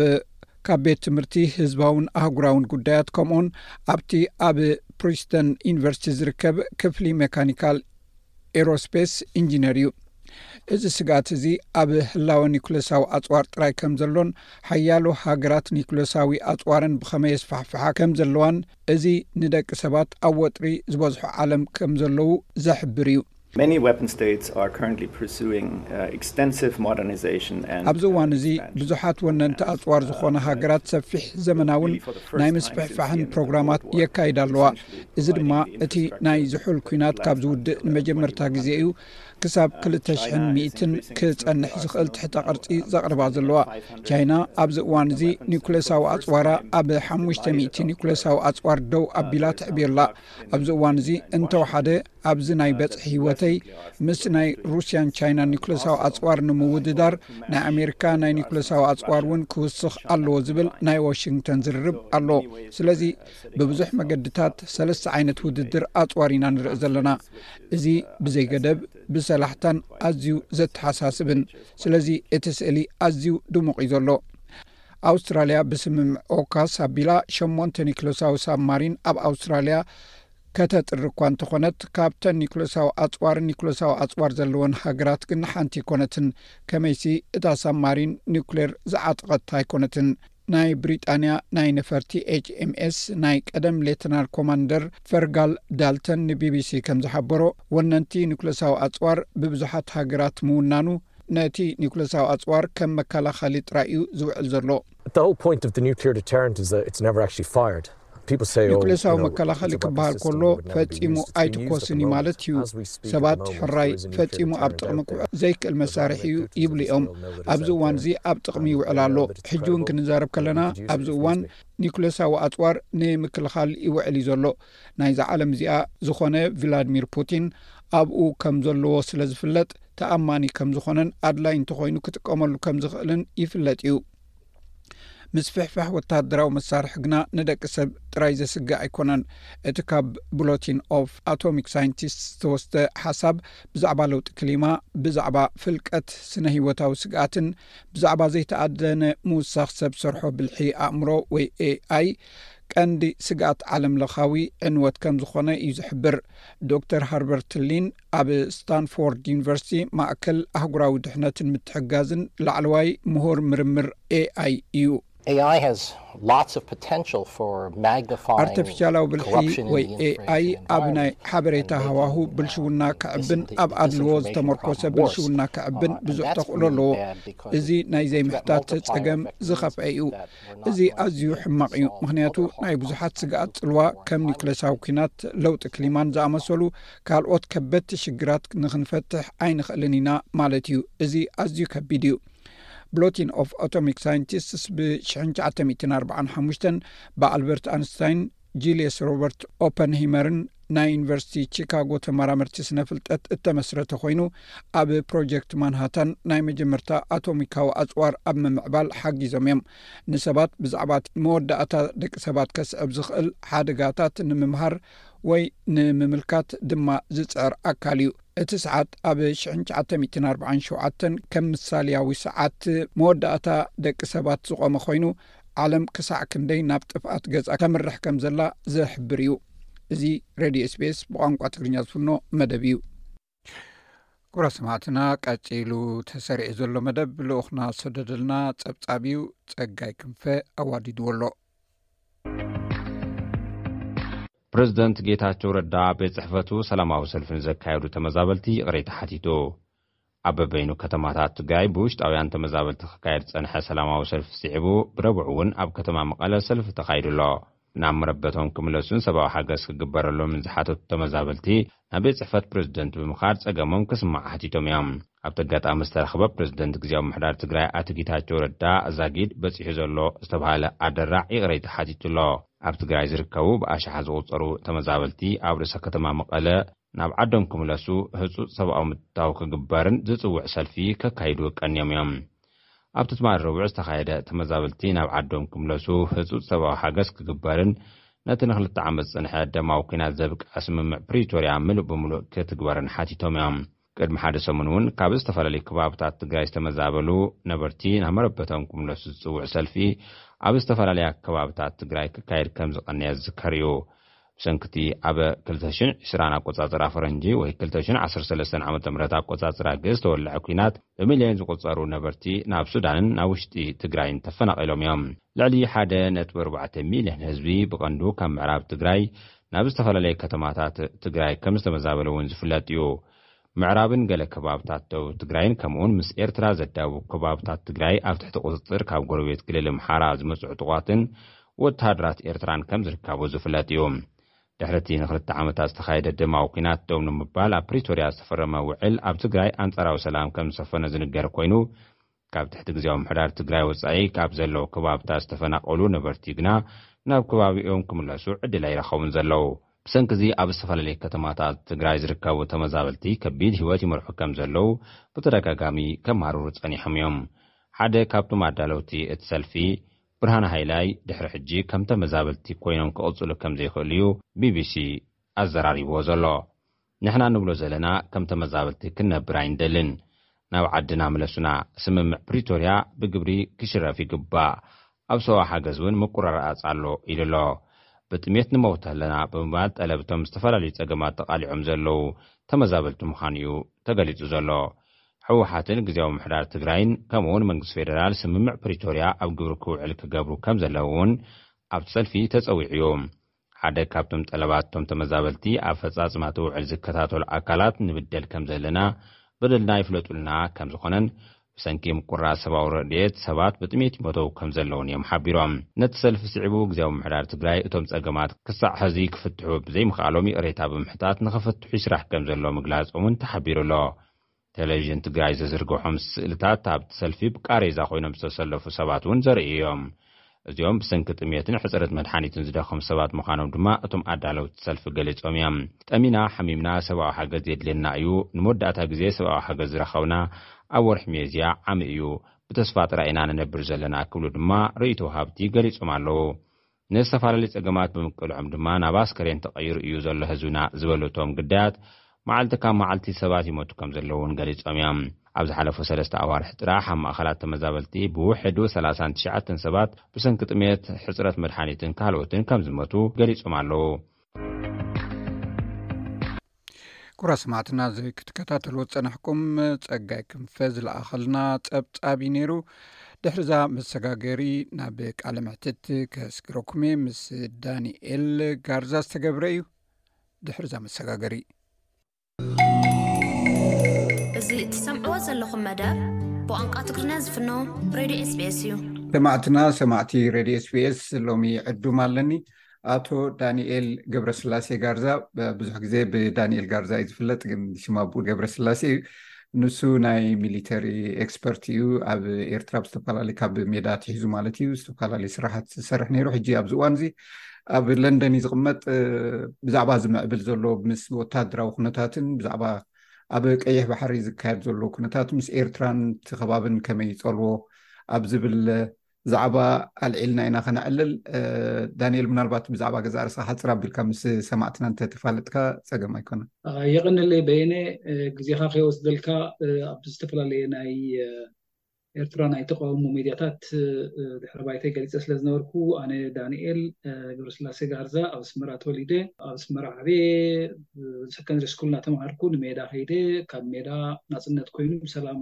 ካብ ቤት ትምህርቲ ህዝባውን ኣህጉራውን ጉዳያት ከምኡን ኣብቲ ኣብ ፕሪስተን ዩኒቨርሲቲ ዝርከብ ክፍሊ ሜካኒካል ኤሮስፔስ ኢንጂነር እዩ። እዚ ስጋት እዚ ኣብ ህላወ ኒኩሌሳዊ ኣጽዋር ጥራይ ከም ዘሎን ሓያሎ ሃገራት ኒኩሌሳዊ ኣጽዋርን ብኸመይ የስፋሕፍሓ ከም ዘለዋን እዚ ንደቂ ሰባት ኣብ ወጥሪ ዝበዝሖ ዓለም ከም ዘለዉ ዘሕብር እዩ። Many weapon states are currently pursuing extensive modernization and ኣብዚ እዋን እዚ ብዙሓት ወነንቲ ኣጽዋር ዝኾነ ሃገራት ሰፊሕ ዘመናውን ናይ ምስፍሕፋሕን ፕሮግራማት የካይዳ ኣለዋ። እዚ ድማ እቲ ናይ ዝሑል ኩናት ካብ ዝውድእ ንመጀመርታ ግዜ እዩ ክሳብ 2100 ክጸንሕ ዝኽእል ትሕተ ቅርጺ ዘቕርባ ዘለዋ። ቻይና ኣብዚ እዋን እዚ ኒኩሌሳዊ ኣጽዋራ ኣብ 500 ኒኩሌሳዊ ኣጽዋር ደው ኣቢላ ትዕብየላ። ኣብዚ እዋን እዚ እንተወሓደ ኣብዚ ናይ በጽሒ ህይወተይ ምስ ናይ ሩስያን ቻይና ኒኩሌሳዊ ኣጽዋር ንምውድዳር ናይ ኣሜሪካ ናይ ኒኩሌሳዊ ኣጽዋር እውን ክውስኽ ኣለዎ ዝብል ናይ ዋሽንግተን ዝርርብ ኣሎ። ስለዚ ብብዙሕ መገድታት 3 ዓይነት ውድድር ኣጽዋር ኢና ንርኢ ዘለና። እዚ ብዘይገደብ ብሰላሕታን ኣዝዩ ዘተሓሳስብን። ስለዚ እቲ ስእሊ ኣዝዩ ድሙቕ እዩ ዘሎ። ኣውስትራልያ ብስምምዕ ኦካስ ኣቢላ 8 ኒኩሌሳዊ ሳብማሪን ኣብ ኣውስትራልያ ከተጥሪ እኳ እንተኾነት ካብተን ኒኩሌሳዊ ኣጽዋር ዘለወን ሃገራት ግን ሓንቲ ኮነትን። ከመይሲ እታ ሳብማሪን ኒኩሌር ዝዓጥቀት ኣይኮነትን። ናይ ብሪጣንያ ናይ ነፈርቲ HMS ናይ ቀደም ሌተናል ኮማንደር ፈርጋል ዳልተን ንቢቢሲ ከም ዝሓበሮ ወነንቲ ኒኩሌሳዊ ኣጽዋር ብብዙሓት ሃገራት ምውናኑ ነቲ ኒኩሌሳዊ ኣጽዋር ከም መከላኸሊ ጥራይ እዩ ዝውዕል ዘሎ። The whole point of the nuclear deterrent is that it's never actually fired. ኒኩሌሳዊ መከላኸሊ ክበሃል ከሎ ፈጺሙ ኣይትኮስኒ ማለት እዩ። ሰባት ሕራይ ፈጺሙ ኣብ ጥቕሚ ክውዕል ዘይክእል መሳርሒ እዩ ይብሉ እዮም። ኣብዚ እዋን እዚ ኣብ ጥቕሚ ይውዕል ኣሎ። ሕጂ እውን ክንዛረብ ከለና ኣብዚ እዋን ኒኩሌሳዊ ኣጽዋር ንምክልኻል ይውዕል እዩ ዘሎ። ናይዛ ዓለም እዚኣ ዝኾነ ቭላድሚር ፑቲን ኣብኡ ከም ዘለዎ ስለ ዝፍለጥ ተኣማኒ ከም ዝኾነን ኣድላይ እንተኾይኑ ክጥቀመሉ ከም ዝኽእልን ይፍለጥ እዩ። ምስፍሕፋሕ ወታደራዊ መሳርሒ ግና ንደቂ ሰብ ጥራይ ዘስጋእ ኣይኮነን። እቲ ካብ ብሉቲን ኦፍ ኣቶሚክ ሳይንቲስት ዝተወስደ ሓሳብ ብዛዕባ ለውጢ ክሊማ፣ ብዛዕባ ፍልቀት ስነ ህይወታዊ ስጋኣትን ብዛዕባ ዘይተኣደነ ምውሳኽ ሰብ ሰርሖ ብልሒ ኣእምሮ ወይ AI ቀንዲ ስጋኣት ዓለም ለኻዊ ዕንወት ከም ዝኾነ እዩ ዝሕብር። ዶክተር ሃርበርት ሊን ኣብ ስታንፎርድ ዩኒቨርሲቲ ማእከል ኣህጉራዊ ድሕነትን ምትሕጋዝን ላዕለዋይ ምሁር ምርምር AI እዩ። AI has lots of potential for magnifying artificial ብልሒ ወይ AI ኣብ ናይ ሓበሬታ ሃዋሁ ብልሽውና ክዕብን ኣብ ኣድልዎ ዝተመርኮሰ ብልሽውና ክዕብን ብዙሕ ተኽእሎ ኣለዎ። እዚ ናይ ዘይምሕታት ፀገም ዝኸፍአ እዩ። እዚ ኣዝዩ ሕማቕ እዩ። ምክንያቱ ናይ ብዙሓት ስጋኣት ጽልዋ ከም ኒኩሌሳዊ ኩናት፣ ለውጢ ክሊማን ዝኣመሰሉ ካልኦት ከበድቲ ሽግራት ንክንፈትሕ ኣይንኽእልን ኢና ማለት እዩ። እዚ ኣዝዩ ከቢድ እዩ። ብሉቲን ኦፍ ኣቶሚክ ሳይንቲስትስ ብ1945 ብኣልበርት አንስታይን ጁልየስ ሮበርት ኦፐንሂመርን ናይ ዩኒቨርሲቲ ቺካጎ ተመራመርቲ ስነፍልጠት እተመስረተ ኮይኑ ኣብ ፕሮጀክት ማንሃታን ናይ መጀመርታ አቶሚካዊ ኣጽዋር ኣብ ምምዕባል ሓጊዞም እዮም ንሰባት ብዛዕባ መወዳእታ ደቂ ሰባት ከስዕብ ዝኽእል ሓደጋታት ንምምሃር ወይ ንምምልካት ድማ ዝጽዕር ኣካል እዩ እቲ ሰዓት ኣብ 1947 ከም ምሳልያዊ ሰዓት መወዳእታ ደቂ ሰባት ዝቆመ ኮይኑ ዓለም ክሳዕ ክንደይ ናብ ጥፍኣት ገጻ ከምርሕ ከም ዘላ ዝሕብር እዩ እዚ ሬድዮ ኤስቢኤስ ብቋንቋ ትግርኛ ዝፍኖ መደብ እዩ ኩራ ሰማዕትና ቀፂሉ ተሰሪዕ ዘሎ መደብ ልኡኽና ሰደደልና ጸብጻቢው ጸጋይ ክንፈ ኣዋዲድዎ ኣሎ ፕሬዝደንት ጌታቸው ረዳ ቤት ጽሕፈቱ ሰላማዊ ሰልፍን ዘካየዱ ተመዛበልቲ ቅሬታ ሓቲቱ ኣብ በይኑ ከተማታት ትግራይ ብውሽጣውያን ተመዛበልቲ ክካየድ ጸንሐ ሰላማዊ ሰልፊ ሲዒቡ ብረቡዕ እውን ኣብ ከተማ መቐለ ሰልፊ ተኻይዱሎ ናብ መረበቶም ክምለሱን ሰብኣዊ ሓገዝ ክግበረሎም ዝሓተቱ ተመዛበልቲ ናብ ቤት ጽሕፈት ፕሬዝደንት ብምኻድ ጸገሞም ክስማዕ ሓቲቶም እዮም ኣብ ተጋጣሚ ዝተረኸበ ፕሬዝደንት ግዜያዊ ምሕዳር ትግራይ ኣቶ ጌታቸው ረዳ ኣዛጊድ በፂሑ ዘሎ ዝተባሃለ ኣደራዕ ቅሬታ ሓቲቱሎ ኣብ ትግራይ ዝርከቡ ብኣሽሓ ዝቑጸሩ ተመዛበልቲ ኣብ ርእሰ ከተማ መቐለ ናብ ዓዶም ክምለሱ ህጹጽ ሰብኣዊ ምትታው ክግበርን ዝጽውዕ ሰልፊ ከካይዱ ቀንዮም እዮም ኣብ ትማር ረቡዕ ዝተኻየደ ተመዛበልቲ ናብ ዓዶም ክምለሱ ህጹጽ ሰብኣዊ ሓገዝ ክግበርን ነቲ ንኽልተ ዓመት ጽንሐ ደማዊ ኩናት ዘብቅዓ ስምምዕ ፕሪቶርያ ምሉእ ብምሉእ ክትግበርን ሓቲቶም እዮም ቅድሚ ሓደ ሰሙን እውን ካብ ዝተፈላለዩ ከባብታት ትግራይ ዝተመዛበሉ ነበርቲ ናብ መረበቶም ክምለሱ ዝጽውዕ ሰልፊ ኣብ ዝተፈላለያ ከባብታት ትግራይ ክካየድ ከም ዝቐነየ ዝዝከር እዩ ብሰንኪቲ ኣብ 2020 ኣቆጻጽራ ፈረንጂ ወይ 2013 ዓመተ ምህረት ኣቆጻጽራ ግዝ ተወልዐ ኩናት ብሚልዮን ዝቑጸሩ ነበርቲ ናብ ሱዳንን ናብ ውሽጢ ትግራይን ተፈናቒሎም እዮም ልዕሊ 1.4 ሚልዮን ህዝቢ ብቐንዱ ካብ ምዕራብ ትግራይ ናብ ዝተፈላለየ ከተማታት ትግራይ ከም ዝተመዛበለ እውን ዝፍለጥ እዩ ምዕራብን ገለ ከባብታት ደቡብ ትግራይን ከምኡውን ምስ ኤርትራ ዘዳቡ ከባብታት ትግራይ ኣብ ትሕቲ ቁፅጥር ካብ ጎረቤት ክልል ኣምሓራ ዝመጽኡ ጥቃትን ወተሃደራት ኤርትራን ከም ዝርከቡ ዝፍለጥ እዩ ድሕረቲ ንኽልተ ዓመታት ዝተኻየደ ደማዊ ኩናት ደው ንምባል ኣብ ፕሪቶርያ ዝተፈረመ ውዕል ኣብ ትግራይ አንጻራዊ ሰላም ከም ዝሰፈነ ዝንገር ኮይኑ ካብ ትሕቲ ግዜያዊ ምሕዳር ትግራይ ወጻኢ ካብ ዘለዉ ከባብታት ዝተፈናቀሉ ነበርቲ ግና ናብ ከባቢኦም ክምለሱ ዕድል ኣይረኸቡን ዘለዉ ብሰንኪ እዚ ኣብ ዝተፈላለየ ከተማታት ትግራይ ዝርከቡ ተመዛበልቲ ከቢድ ህይወት ይመርሑ ከም ዘለዉ ብተደጋጋሚ ከመሃርሩ ጸኒሖም እዮም ሓደ ካብቶም ኣዳለውቲ እቲ ሰልፊ ብርሃን ሃይላይ ድሕሪ ሕጂ ከም ተመዛበልቲ ኮይኖም ክቕጽሉ ከም ዘይኽእሉ እዩ ቢቢሲ ኣዘራሪብዎ ዘሎ ንሕና ንብሎ ዘለና ከም ተመዛበልቲ ክንነብር ኣይንደልን ናብ ዓድና መለሱና ስምምዕ ፕሪቶርያ ብግብሪ ክሽረፍ ይግባእ ኣብ ሰብኣዊ ሓገዝ እውን ምቁርራጽ ኣሎ ኢሉ ኣሎ ብጥሜት ንመውት ኣለና ብምባል ጠለብቶም ዝተፈላለዩ ጸገማት ተቓሊዖም ዘለዉ ተመዛበልቲ ምዃኑ እዩ ተገሊጹ ዘሎ ሕወሓትን ግዜያዊ ምሕዳር ትግራይን ከምኡውን መንግስቲ ፌደራል ስምምዕ ፕሪቶርያ ኣብ ግብሪ ክውዕል ክገብሩ ከም ዘለዉ እውን ኣብቲ ሰልፊ ተጸዊዑ እዩ ሓደ ካብቶም ጠለባቶም ተመዛበልቲ ኣብ ፈጻጽማ ትውዕል ዝከታተሉ ኣካላት ንብደል ከም ዘለና በደልና ይፍለጡልና ከም ዝኾነን ብሰንኪ ምቁራጽ ሰብኣዊ ረድኤት ሰባት ብጥሜት ይሞተው ከም ዘለውን እዮም ሓቢሮም ነቲ ሰልፊ ስዒቡ ግዜያዊ ምሕዳር ትግራይ እቶም ጸገማት ክሳዕ ሕዚ ክፍትሑ ብዘይምኽኣሎም ቅሬታ ብምሕታት ንኽፍትሑ ይስራሕ ከም ዘሎ ምግላጾምን ተሓቢሩ ኣሎ ቴሌቪዥን ትግራይ ዝዝርግሖም ስእልታት ኣብቲ ሰልፊ ብቃሬዛ ኮይኖም ዝተሰለፉ ሰባት እውን ዘርኢ እዮም እዚኦም ብሰንኪ ጥሜትን ሕፅረት መድሓኒትን ዝደኸሙ ሰባት ምዃኖም ድማ እቶም ኣዳለውቲ ሰልፊ ገሊጾም እዮም ጠሚና ሓሚምና ሰብኣዊ ሓገዝ የድልየና እዩ ንመወዳእታ ግዜ ሰብኣዊ ሓገዝ ዝረኸብና ኣብ ወርሒ ሜዝያ ዓሚ እዩ ብተስፋ ጥራይና ንነብር ዘለና ክብሉ ድማ ርእይቶ ሃብቲ ገሊጾም ኣለዉ ንዝተፈላለዩ ጸገማት ብምቅልዖም ድማ ናብ ኣስከሬን ተቐይሩ እዩ ዘሎ ህዝብና ዝበለቶም ግዳያት መዓልቲ ካብ መዓልቲ ሰባት ይሞቱ ከም ዘለውን ገሊጾም እዮም ኣብ ዝሓለፉ 3 ኣዋርሒ ጥራሕ ኣብ ማእኸላት ተመዛበልቲ ብውሕዱ 39 ሰባት ብሰንኪ ጥሜት ሕፅረት መድሓኒትን ካልኦትን ከም ዝሞቱ ገሊጾም ኣለዉ ኩራ ሰማዕትና ክትከታተልዎ ጸናሕኩም ጸጋይ ክንፈ ዝለኣኸልና ጸብጻቢ ነይሩ ድሕርዛ መሰጋገሪ ናብ ቃለ ምሕትት ከስግረኩም ምስ ዳንኤል ጋርዛ ዝተገብረ እዩ ድሕርዛ መሰጋገሪ እዚ እትሰምዕዎ ዘለኹም መደብ ብቋንቋ ትግርኛ ዝፍኖ ሬድዮ ኤስቢኤስ እዩ ሰማዕትና ሰማዕቲ ሬድዮ ኤስቢኤስ ሎሚ ዕዱም ኣለኒ አቶ ዳንኤል ገብረስላሴ ጋርዛ ብዙሕ ግዜ ብዳንኤል ጋርዛ እዩ ዝፍለጥ ግን ሽሙ ኣቡ ገብረስላሴ ንሱ ናይ ሚሊተሪ ኤክስፐርት እዩ ኣብ ኤርትራ ዝተፈላለዩ ካብ ሜዳ ትሒዙ ማለት እዩ ዝተፈላለዩ ስራሓት ዝሰርሕ ነይሩ ሕጂ ኣብዚ እዋን እዚ ኣብ ለንደን ይዝቕመጥ ብዛዕባ ዝምዕብል ዘሎ ምስ ወታደራዊ ኩነታትን ብዛዕባ ኣብ ቀይሕ ባሕሪ ዝካየድ ዘሎ ኩነታት ምስ ኤርትራን ተኸባብን ከመይ ይጸልዎ ኣብ ዝብል ዛዕባ ኣልዒልና ኢና ኸነዕልል ዳንኤል ምናልባት ብዛዕባ ገዛ ርእስኻ ሓፅር ኣቢልካ ምስ ሰማዕትና እንተተፋለጥካ ፀገም ኣይኮነን የቕንለይ በየነ ግዜኻ ከይወስደልካ ኣብ ዝተፈላለየ ናይ ኤርትራ ናይ ተቃውሞ ሚድያታት ድሕረ ባይተ ገሊፀ ስለ ዝነበርኩ ኣነ ዳንኤል ገብረስላሴ ጋርዛ ኣብ ኣስመራ ተወሊደ ኣብ ኣስመራ ዓብየ ሰከንደሪ ስኩል እናተምሃርኩ ንሜዳ ከይደ ካብ ሜዳ ናፅነት ኮይኑ ብሰላም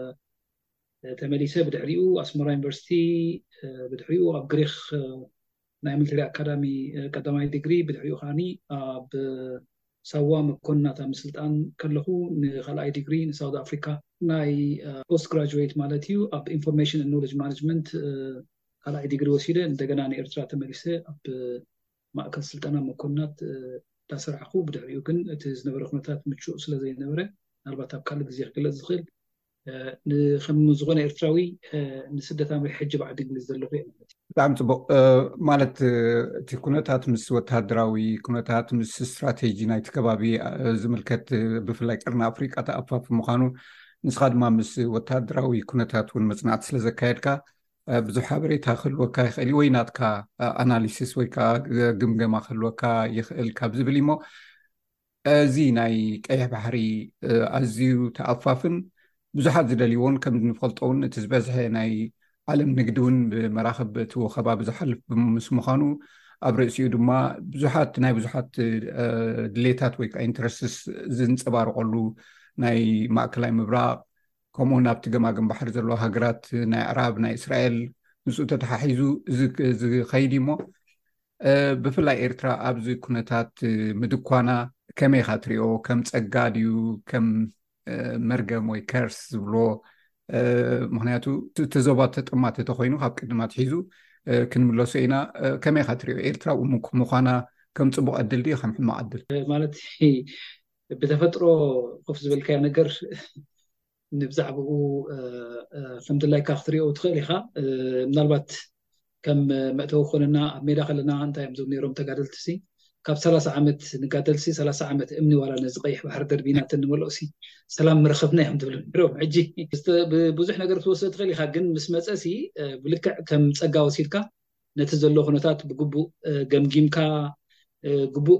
ተመሊሰ ብድሕሪኡ ኣስመራ ዩኒቨርሲቲ ብድሕሪኡ ኣብ ግሪክ ናይ ሚሊተሪ ኣካዳሚ ቀዳማይ ዲግሪ ብድሕሪኡ ከዓኒ ኣብ ሳዋ መኮንናት ኣብ ምስልጣን ከለኹ ንኻልኣይ ዲግሪ ንሳውት ኣፍሪካ ናይ ፖስት ግራጁዌት ማለት እዩ ኣብ ኢንፎርሜሽን ኖሌጅ ማኔጅመንት ካልኣይ ዲግሪ ወሲደ እንደገና ንኤርትራ ተመሊሰ ኣብ ማእከል ስልጠና መኮንናት ዳስራሕኹ ብድሕሪኡ ግን እቲ ዝነበረ ኩነታት ምቹእ ስለ ዘይነበረ ምናልባት ኣብ ካልእ ግዜ ክግለጽ ዝኽእል ንከም ዝኾነ ኤርትራዊ ንስደት ኣምሪሕ ሕጂ ባዕዲ እንግሊዝ ዘለኹ እየ ማለት እዩ ብጣዕሚ ፅቡቅ ማለት እቲ ኩነታት ምስ ወታደራዊ ኩነታት ምስ ስትራቴጂ ናይቲ ከባቢ ዝምልከት ብፍላይ ቀርኒ ኣፍሪቃ ተኣፋፍ ምዃኑ ንስኻ ድማ ምስ ወታደራዊ ኩነታት እውን መፅናዕቲ ስለ ዘካየድካ ብዙሕ ሓበሬታ ክህልወካ ይኽእል ወይ ናትካ ኣናሊሲስ ወይ ከዓ ግምገማ ክህልወካ ይኽእል ካብ ዝብል እሞ እዚ ናይ ቀይሕ ባሕሪ ኣዝዩ ተኣፋፍን ብዙሓት ዝደልይዎን ከም ንፈልጦውን እቲ ዝበዝሐ ናይ ዓለም ንግዲ እውን ብመራኸብ እቲ ወኸባ ብዝሓልፍ ምስ ምዃኑ ኣብ ርእሲኡ ድማ ብዙሓት ድሌታት ወይ ከዓ ኢንተረስትስ ዝንፀባርቐሉ ናይ ማእከላይ ምብራቕ ከምኡውን ኣብቲ ገማግም ባሕሪ ዘለዎ ሃገራት ናይ ዕራብ ናይ እስራኤል ንስኡ ተተሓሒዙ ዝኸይድ እሞ ብፍላይ ኤርትራ ኣብዚ ኩነታት ምድኳና ከመይ ኢኻ ትሪኦ ከም ፀጋ ድዩ ከም መርገም ወይ ከርስ ዝብሎ ምክንያቱ ተዞባ ተጠማት ተኮይኑ ካብ ቅድማት ሒዙ ክንምለሶ ኢና ከመይ ኢኻ ትሪኦ ኤርትራ ምዃና ከም ፅቡቅ ዕድል ድዩ ከም ሕማቅ ዕድል ማለት ብተፈጥሮ ኮፍ ዝበልካዮ ነገር ንብዛዕባኡ ከም ድላይካ ክትሪኦ ትኽእል ኢኻ ምናልባት ከም መእተዊ ኮነና ኣብ ሜዳ ከለና እንታይ እዮም ዞም ነይሮም ተጋደልቲ ካብ 30 ዓመት ንጋደልሲ 30 ዓመት እምኒ ዋላ ነዚ ቀይሕ ባሕሪ ደርቢና እንመልኦሲ ሰላም ምረኸብና እዮም ትብሉ ነይሮም ሕጂ ብዙሕ ነገር ትወስድ ትኽእል ኢኻ ግን ምስ መፀሲ ብልክዕ ከም ፀጋ ወሲድካ ነቲ ዘሎ ኩነታት ብግቡእ ገምጊምካ ግቡእ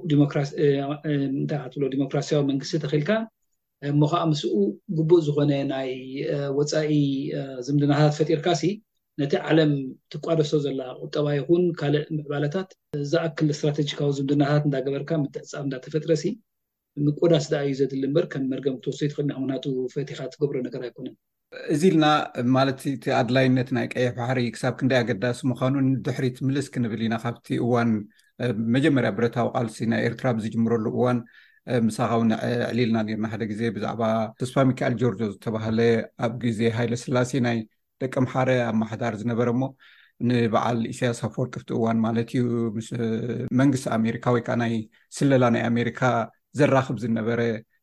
ዲሞክራሲያዊ መንግስቲ ተኺልካ እሞ ከዓ ምስኡ ግቡእ ዝኾነ ናይ ወፃኢ ዝምድናታት ፈጢርካሲ ነቲ ዓለም ትቋደሶ ዘላ ቁጠባ ይኹን ካልእ ምዕባለታት ዝኣክል ስትራቴጂካዊ ዝምድናታት እንዳገበርካ ምትዕፃብ እንዳተፈጥረሲ ምቆዳስ ዳ እዩ ዘድሊ እምበር ከም መርገም ክትወስዶ ትኽእል ምክንያቱ ፈቲኻ ትገብሮ ነገር ኣይኮነን እዚ ኢልና ማለት እቲ ኣድላይነት ናይ ቀይሕ ባሕሪ ክሳብ ክንደይ ኣገዳሲ ምዃኑን ድሕሪት ምልስ ክንብል ኢና ካብቲ እዋን መጀመርያ ብረታዊ ቃልሲ ናይ ኤርትራ ብዝጅምረሉ እዋን ምሳኻ እውን ዕሊልና ነርና ሓደ ግዜ ብዛዕባ ተስፋ ሚካኤል ጆርጆ ዝተባሃለ ኣብ ግዜ ሃይለ ስላሴ ናይ ደቂ ምሓረ ኣማሕዳር ዝነበረ እሞ ንበዓል ኢሳያስ ኣፈወርቂ ኣብቲ እዋን ማለት እዩ ምስ መንግስቲ ኣሜሪካ ወይ ከዓ ናይ ስለላ ናይ ኣሜሪካ ዘራኽብ ዝነበረ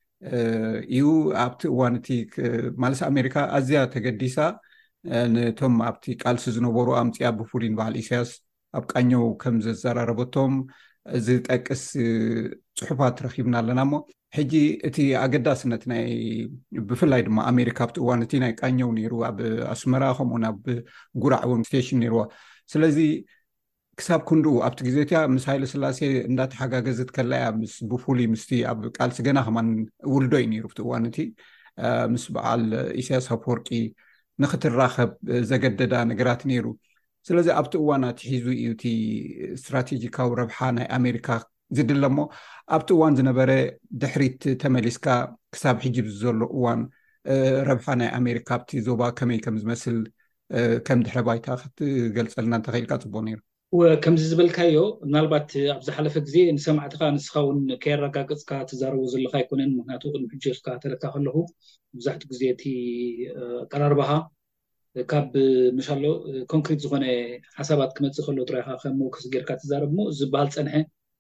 እዩ ኣብቲ እዋን እቲ ማለት ኣሜሪካ ኣዝያ ተገዲሳ ነቶም ኣብቲ ቃልሲ ዝነበሩ ኣምፅያ ብፍሉይ ንበዓል ኢሳያስ ኣብ ቃኘው ከም ዘዘራረበቶም ዝጠቅስ ፅሑፋት ረኺብና ኣለና እሞ ሕጂ እቲ ኣገዳስነት ናይ ብፍላይ ድማ ኣሜሪካ ኣብቲ እዋን እቲ ናይ ቃኘው ነይሩ ኣብ ኣስመራ ከምኡውን ኣብ ጉራዕ እውን ስቴሽን ነይርዋ ስለዚ ክሳብ ክንድኡ ኣብቲ ግዜ እትያ ምስ ሃይለ ስላሴ እንዳተሓጋገዘት ከላያ ምስ ብፍሉይ ምስቲ ኣብ ቃልሲ ገና ከማን ውልዶ እዩ ነይሩ ኣብቲ እዋን እቲ ምስ በዓል ኢሳያስ ኣፈወርቂ ንክትራኸብ ዘገደዳ ነገራት ነይሩ ስለዚ ኣብቲ እዋናት ሒዙ እዩ እቲ ስትራቴጂካዊ ረብሓ ናይ ኣሜሪካ ዝድለ እሞ ኣብቲ እዋን ዝነበረ ድሕሪት ተመሊስካ ክሳብ ሕጂ ዘሎ እዋን ረብሓ ናይ ኣሜሪካ ኣብቲ ዞባ ከመይ ከም ዝመስል ከም ድሕረ ባይታ ክትገልፀልና እንተኽኢልካ ፅቡቅ ነይሩ ከምዚ ዝበልካዮ ምናልባት ኣብ ዝሓለፈ ግዜ ንሰማዕትካ ንስኻ እውን ከየረጋገፅካ ትዛረቦ ዘለካ ኣይኮነን ምክንያቱ ቅድሚ ሕጂ ኢልካ ተረካ ከለኹ መብዛሕትኡ ግዜ እቲ ቀራርባኻ ካብ ምሻሎ ኮንክሪት ዝኾነ ሓሳባት ክመፅእ ከሎ ጥራይካ ከም ሞከስ ጌርካ ትዛረብ ሞ ዝበሃል ፀንሐ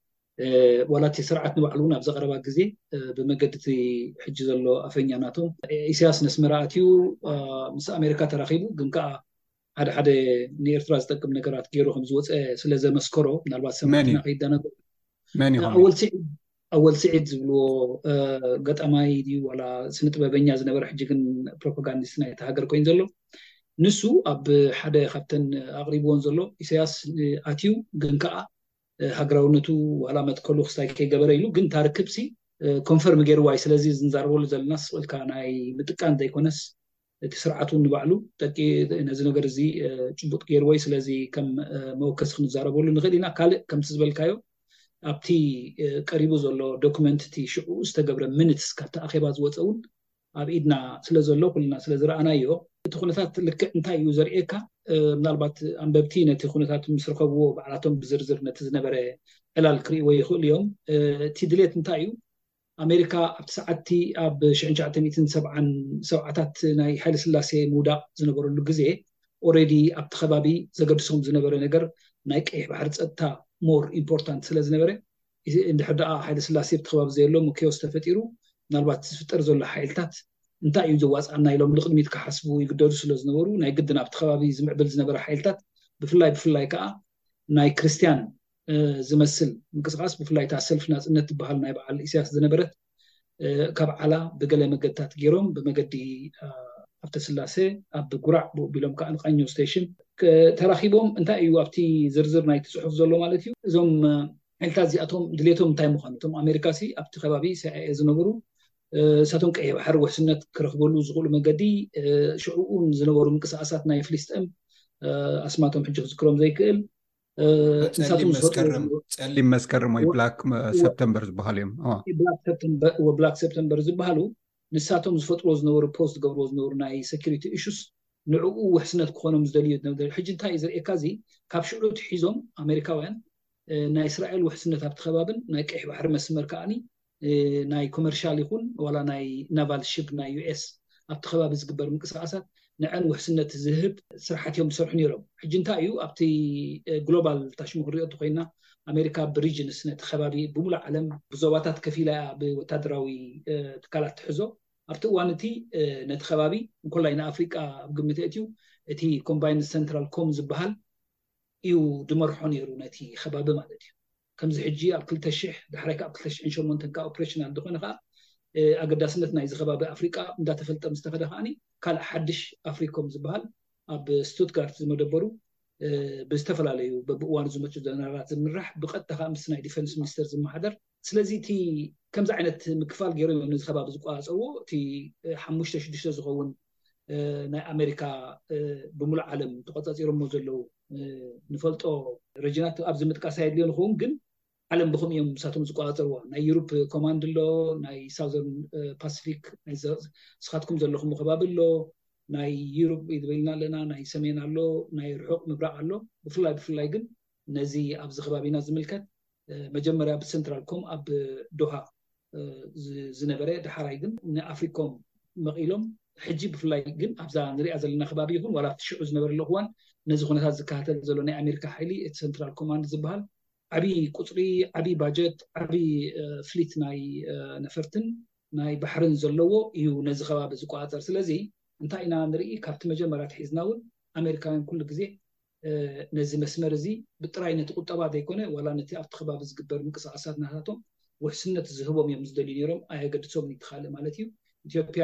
ዋላ እቲ ስርዓት ንባዕሉ እውን ኣብ ዘቐረባ ግዜ ብመገዲ እቲ ሕጂ ዘሎ ኣፈኛ ናቶም ኢሳያስ ነስመራ ኣትዩ ምስ ኣሜሪካ ተራኺቡ ግን ከዓ ሓደ ንኤርትራ ዝጠቅም ነገራት ገይሩ ከም ዝወፀ ስለዘመስከሮ ምናልባት ሰማዕትና ከይደናገሩ أول سعيد زبلو قطعماي دي ولا سنة ببنيا زنبر حجي كن بروباغانديست ناي تهاجر كوين زلو نسو أب حدا خبتن أغريبون زلو إسياس أتيو جنكا هاجراونتو ولا ما تقولوا خستاي كي جبريلو جن تاركبسي كونفيرم غير واي سلازي زنزارول زل الناس والكاناي متكان دايكونس تسرعتو نبعلو تاكي نزل نجر زي جبوت غير واي سلازي كم موكس خنزاربولو نغدينا كال كم تزبل كايو أبتي قريبو زلو دوكومنت تي شو استجبر منتس كتا أخيبات واتسون أبيدنا سلازلو كلنا سلازرأنا يو تخونتات لك انتا يوزر إيكا منالبات أنببتينا تخونتات مسرقبو بعلاتهم بزرزر نتزنبري إلى الكري ويخو اليوم تدليت انتا يو أمريكا أبتساعدتي أب شعنشعتي 207 سوعتات ناي حال سلاسي مودا زنبرو اللقزي already أبتخبابي زقردسهم زنبري نقر نايك إيه بحرد أتا more important سلازي نبري إن حدا حال سلاسي بتخباب زي اللوم وكيوس تفتيرو نالبات تفتر زول حيلتات انتا يوزواز عنا يلوم لقدميت كحسبو يقدروا سلوز نورو ناي قدنا بتخبابي زمع بلز نبري حيلتات بفلاي كا ناي كريستيان زمسل مقصقاس بفلاي تاسلف ناس انت بحال ناي بعال إسياس زنبرت كبعلا بقلا مقدات جيروم بمقدي أبت سلاسي أب قرع بلوم كأن قانيو ستيشن تراخيبهم انتا ايو أبتي زرزر ناي تسحف زولو مالتيو زوم انتازي أتهم دليتهم تايم مخانتهم أمريكاسي أبت خبابي ساعي زنبرو ساتون كأي بحر وحسنة كرخبولو زغولو مقدي شعوون زنبرو مقصقاسات ناي فليستم أسماتهم حجو ذكرهم زي كيل تسلم مسكرم وي بلاك سبتمبر زبحاليم بلاك سبتمبر زبحالو نساتهم زفترو زنورو بوست قبرو زنورو ناي سكيورتي إيشوس نعقو وحسنة كخونهم زدليو نودل حجن تا إزر إيكازي كاب شعلو تحيزهم أمريكاوين ناي إسرائيل وحسنة هابت خبابن ناي كيح بحر مسمر كاني ناي كوميرشال يكون ولا ناي نافال شيب ناي يو اس هابت خباب زقبر مقصقاسات نعن وحسنة الذهب سرحتهم سرحني رب حجن تا إيو أبتي جلوبال تاشمو هرية تخينا أمريكا بريجن سنة خبابي بمولع علم بزواتات كفيلة بتدراوي تكالات تحزو أبتوانتي نتخبابي كلنا أفريقيا بقمتيتيو تي كومباين سنترال كوم زبحال إيو دمرحون يرونتي خبابة مالتي كم زحجي أبكل تشح دحركة أبكل تشح إن شاء الله منتنكا أوبريشنال دخونها أقداسنتنا إذا خبابة أفريقيا مدات فلت مستفادة هاني كان حدش أفريقيا زبحال أب ستوتغارت زمدبرو بستفل عليه ببقوان زمتشو دنارات زمرح بقد خامس سنة ديفنس مينستر زمحضر سلازي تي كم زعنت مكفال غيرو من خباب زقاص او تي حموشته شدشته زغون ناي أمريكا بمول عالم تقاصيرو مزلو نفلطو رجنات ابز متقاسايد ليون خون جن عالم بخم يوم ساتهم زقاصروا ناي يوروب كوماند لو ناي ساوذرن باسيفيك ناي سخاتكم زلخم خباب لو ناي يوروب يدبلنا لنا ناي سمينا له ناي رحق مبرع له بفلاي جن نزي ابز خبابينا زملكت مجمرة بالسنترال كوم أب دوها زنبرة دحرايجن نأفريقيا مقيلهم حجيب فلايجن أبزا نري أزلنا خبابيهم ولا تشعو زنبرة لهوان نزخونها الزكاة زلوني أمريكا حيلي سنترال كوماند زبال عبي قطري عبي باجت عبي فليت ناي نفرتن ناي بحرن زلوه يو نزخوا بزقاطر سلازي انتاينا نري كابت مجمرة حيزناول أمريكا كل جزء نزي مسمر زي بتراينة قطبة ديكونه ولا نتي أفتخباب زقبر مقصقاسات نهاتهم وحسنة زهبهم يمزدلين يروم أيه قد تصوبني تخالي مالتيو إثيوبيا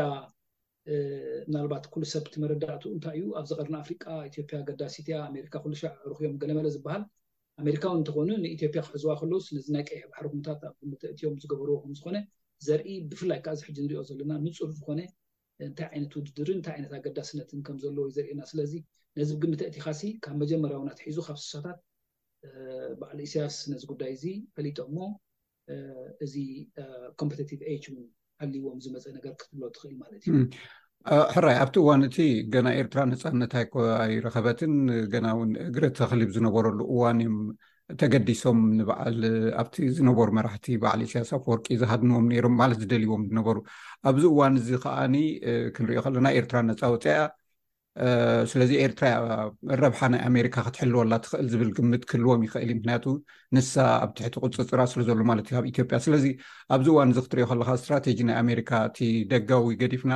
نالبات كل سبت مرداتو انتايو أفزغرنا أفريقيا إثيوبيا قداسيتيا أمريكا كل شع روحيهم قلما لزبهال أمريكا وانتقونون إثيوبيا خزوا خلوص نزناك إيه بحرق متاتا متأتيهم زقبروهم زخونه زرقي بفلاي كاز حجن ريوز لنا نصر زخونه انت عينة ودرن انت عينة قداسنة انكم زلو يزرقنا سلازي نزب قمت أتي خاسي كان مجمرة ونتحيزو خمس ساعات بعد الإساس نزق دايزي فليت أمو زي competitive age من اللي هو مزمز أنا قرقت بلو تخيل مالتي حراي أبتو وانتي قنا إيرتران نسألنا تايكو أي رخباتن قنا قرأت تخليب زنبور الأواني تقديسهم نبعال أبتي زنبور مرحتي بعد السياسة فورك إذا هدنهم نيرم مالز دليوم نبور أبزو وان زي خاني كن ريو خلنا إيرتران نسأوتها سلازي إيرترا الربحانة أمريكا خطحلو ولا تخيل زبل قمت كلهم يخيلي مهناتو نسا أبتحتو قدس راسل زولو مالتي هاب إثيوبيا سلازي أبزوان زختريو خلقها استراتيجينا أمريكا تي دقاوي قديفنا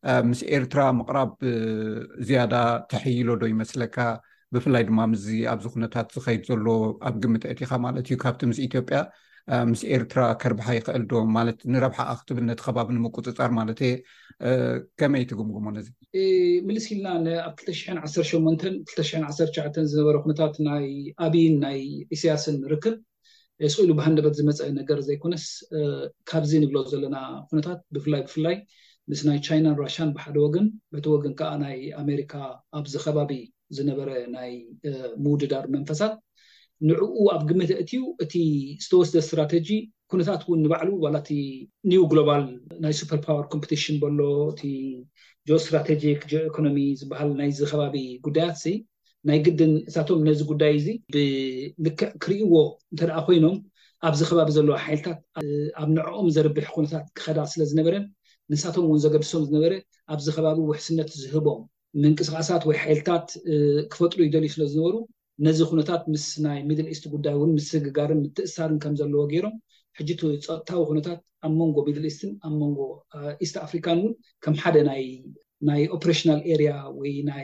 ምስ ኤርትራ ምቕራብ ዝያዳ ተሕይሎ ዶ ይመስለካ ብፍላይ ድማ ምዚ ኣብዚ ኩነታት ዝኸይድ ዘሎ ኣብ ግምት እቲኻ ማለት እዩ ካብቲ ምስ ኢትዮጵያ ምስ ኤርትራ ከርብሓ ይኽእል ዶ ማለት ንረብሓ ክትብል ነቲ ከባቢ ንምቁፅፃር ማለት ከመይ ትግምግሞ ነዚ ምልስ ኢልና ኣብ 2018 2019 ዝነበረ ኩነታት ናይ ኣብይን ናይ ኢሳያስን ርክብ ስኢሉ ብሃንደበት ዝመፀ ነገር ዘይኮነስ ካብዚ ንብሎ ዘለና ኩነታት ብፍላይ ምስ ናይ ቻይናን ራሽያን ብሓደ ወገን በቲ ወገን ከዓ ናይ ኣሜሪካ ኣብዚ ከባቢ ዝነበረ ናይ ምውድዳር መንፈሳት ንዕኡ ኣብ ግምት እትዩ እቲ ዝተወስደ ስትራቴጂ ኩነታት እውን ንባዕሉ ዋላቲ ኒው ግሎባል ናይ ሱፐር ፓወር ኮምፒቲሽን በሎ እቲ ጂኦ ስትራቴጂክ ጂኦ ኢኮኖሚ ዝበሃል ናይ ከባቢ ጉዳያት ሲ ናይ ግድን እሳቶም ነዚ ጉዳይ እዚ ብልክዕ ክሪእዎ እንተደኣ ኮይኖም ኣብዚ ከባቢ ዘለዎ ሓይልታት ኣብ ንዕኦም ዘርብሕ ኩነታት ክኸዳ ስለ ዝነበረን ንሳቶም እውን ዘገድሶም ዝነበረ ኣብዚ ከባቢ ውሕስነት ዝህቦም ምንቅስቃሳት ወይ ሓይልታት ክፈጥሩ ይደልዩ ስለ ዝነበሩ ነዚ ኩነታት ምስ ናይ ሚድል ኢስት ጉዳይ እውን ምስግጋርን ምትእስሳርን ከም ዘለዎ ገይሮም ሕጂ ፀጥታዊ ኩነታት ኣብ መንጎ ሚድል ኢስትን ኣብ መንጎ ኢስት ኣፍሪካን እውን ከም ሓደ ናይ ኦፕሬሽናል ኤሪያ ወይ ናይ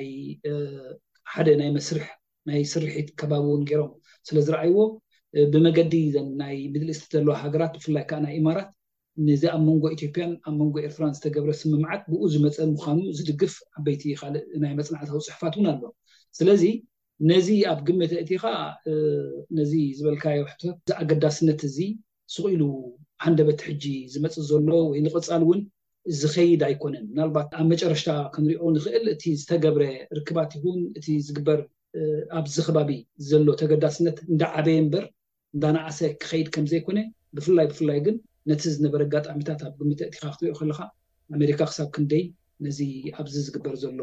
ሓደ ናይ መስርሕ ናይ ስርሒት ከባቢ እውን ገይሮም ስለ ዝረኣይዎ ብመገዲ ናይ ሚድል ኢስት ዘለዎ ሃገራት ብፍላይ ከዓ ናይ ኢማራት ነዚ ኣብ መንጎ ኢትዮጵያን ኣብ መንጎ ኤርትራን ዝተገብረ ስምምዓት ብኡ ዝመፀ ምዃኑ ዝድግፍ ዓበይቲ ካልእ ናይ መፅናዕታዊ ፅሑፋት እውን ኣሎ ስለዚ ነዚ ኣብ ግምት እቲኻ ነዚ ዝበልካዮ ሕቶት ዝኣገዳስነት እዚ ስቑኢሉ ሃንደበት ሕጂ ዝመፅእ ዘሎ ወይ ንቕፃል እውን ዝኸይድ ኣይኮነን ምናልባት ኣብ መጨረሻ ክንሪኦ ንኽእል እቲ ዝተገብረ ርክባት ይኹን እቲ ዝግበር ኣብዚ ከባቢ ዘሎ ተገዳስነት እንዳዓበየ እምበር እንዳናእሰ ክኸይድ ከም ዘይኮነ ብፍላይ ግን ነቲ ዝነበረ ኣጋጣሚታት ኣብ ግምት እቲኻ ክትሪኦ ከለካ ኣሜሪካ ክሳብ ክንደይ ነዚ ኣብዚ ዝግበር ዘሎ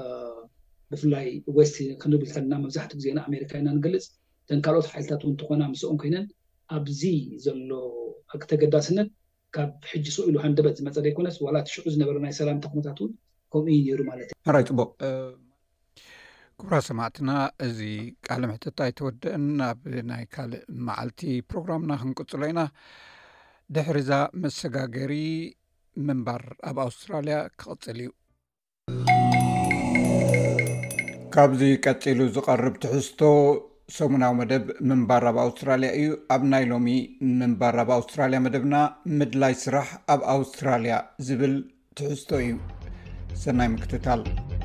ብፍላይ ዌስት ክንብል ከለና መብዛሕትኡ ግዜ ኣሜሪካ ኢና ንገልፅ ተን ካልኦት ሓይልታት እውን ተኾና ምስኦም ኮይነን ኣብዚ ዘሎ ተገዳስነት ካብ ሕጂ ስኢሉ ሃንደበት ዝመፀ ዘይኮነስ ዋላ ትሽዑ ዝነበረ ናይ ሰላም ተኽነታት እውን ከምኡ እዩ ነይሩ ማለት እዩ ሓራይ ፅቡቅ ክቡራ ሰማዕትና እዚ ቃለ ምሕትት ኣይተወድአን ናብ ናይ ካልእ መዓልቲ ፕሮግራምና ክንቅፅሎ ኢና ድሕሪዛ መሰጋገሪ ምንባር ኣብ ኣውስትራልያ ክቕፅል እዩ ካብዚ ቀፂሉ ዝቐርብ ትሕዝቶ ሰሙናዊ መደብ ምንባር ኣብ ኣውስትራልያ እዩ ኣብ ናይ ሎሚ ምንባር ኣብ ኣውስትራልያ መደብና ምድላይ ስራሕ ኣብ ኣውስትራልያ ዝብል ትሕዝቶ እዩ ሰናይ ምክትታል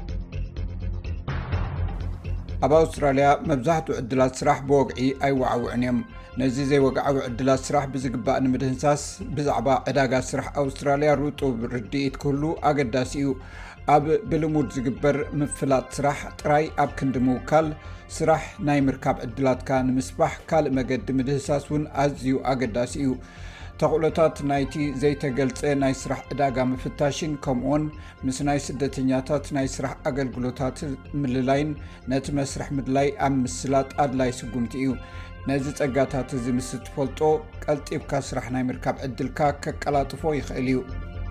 ኣብ ኣውስትራልያ መብዛሕትኡ ዕድላት ስራሕ ብወግዒ ኣይወዓውዕን እዮም ነዚ ዘይወግዓዊ ዕድላት ስራሕ ብዝግባእ ንምድህንሳስ ብዛዕባ ዕዳጋ ስራሕ ኣውስትራልያ ርጡብ ርድኢት ክህሉ ኣገዳሲ እዩ ኣብ ብልሙድ ዝግበር ምፍላጥ ስራሕ ጥራይ ኣብ ክንዲ ምውካል ስራሕ ናይ ምርካብ ዕድላትካ ንምስባሕ ካልእ መገዲ ምድህሳስ እውን ኣዝዩ ኣገዳሲ እዩ ተኽእሎታት ናይቲ ዘይተገልፀ ናይ ስራሕ ዕዳጋ ምፍታሽን ከምኡውን ምስ ናይ ስደተኛታት ናይ ስራሕ ኣገልግሎታት ምልላይን ነቲ መስርሕ ምድላይ ኣብ ምስላጥ ኣድላይ ስጉምቲ እዩ ነዚ ፀጋታት እዚ ምስ ትፈልጦ ቀልጢፍካ ስራሕ ናይ ምርካብ ዕድልካ ከቀላጥፎ ይኽእል እዩ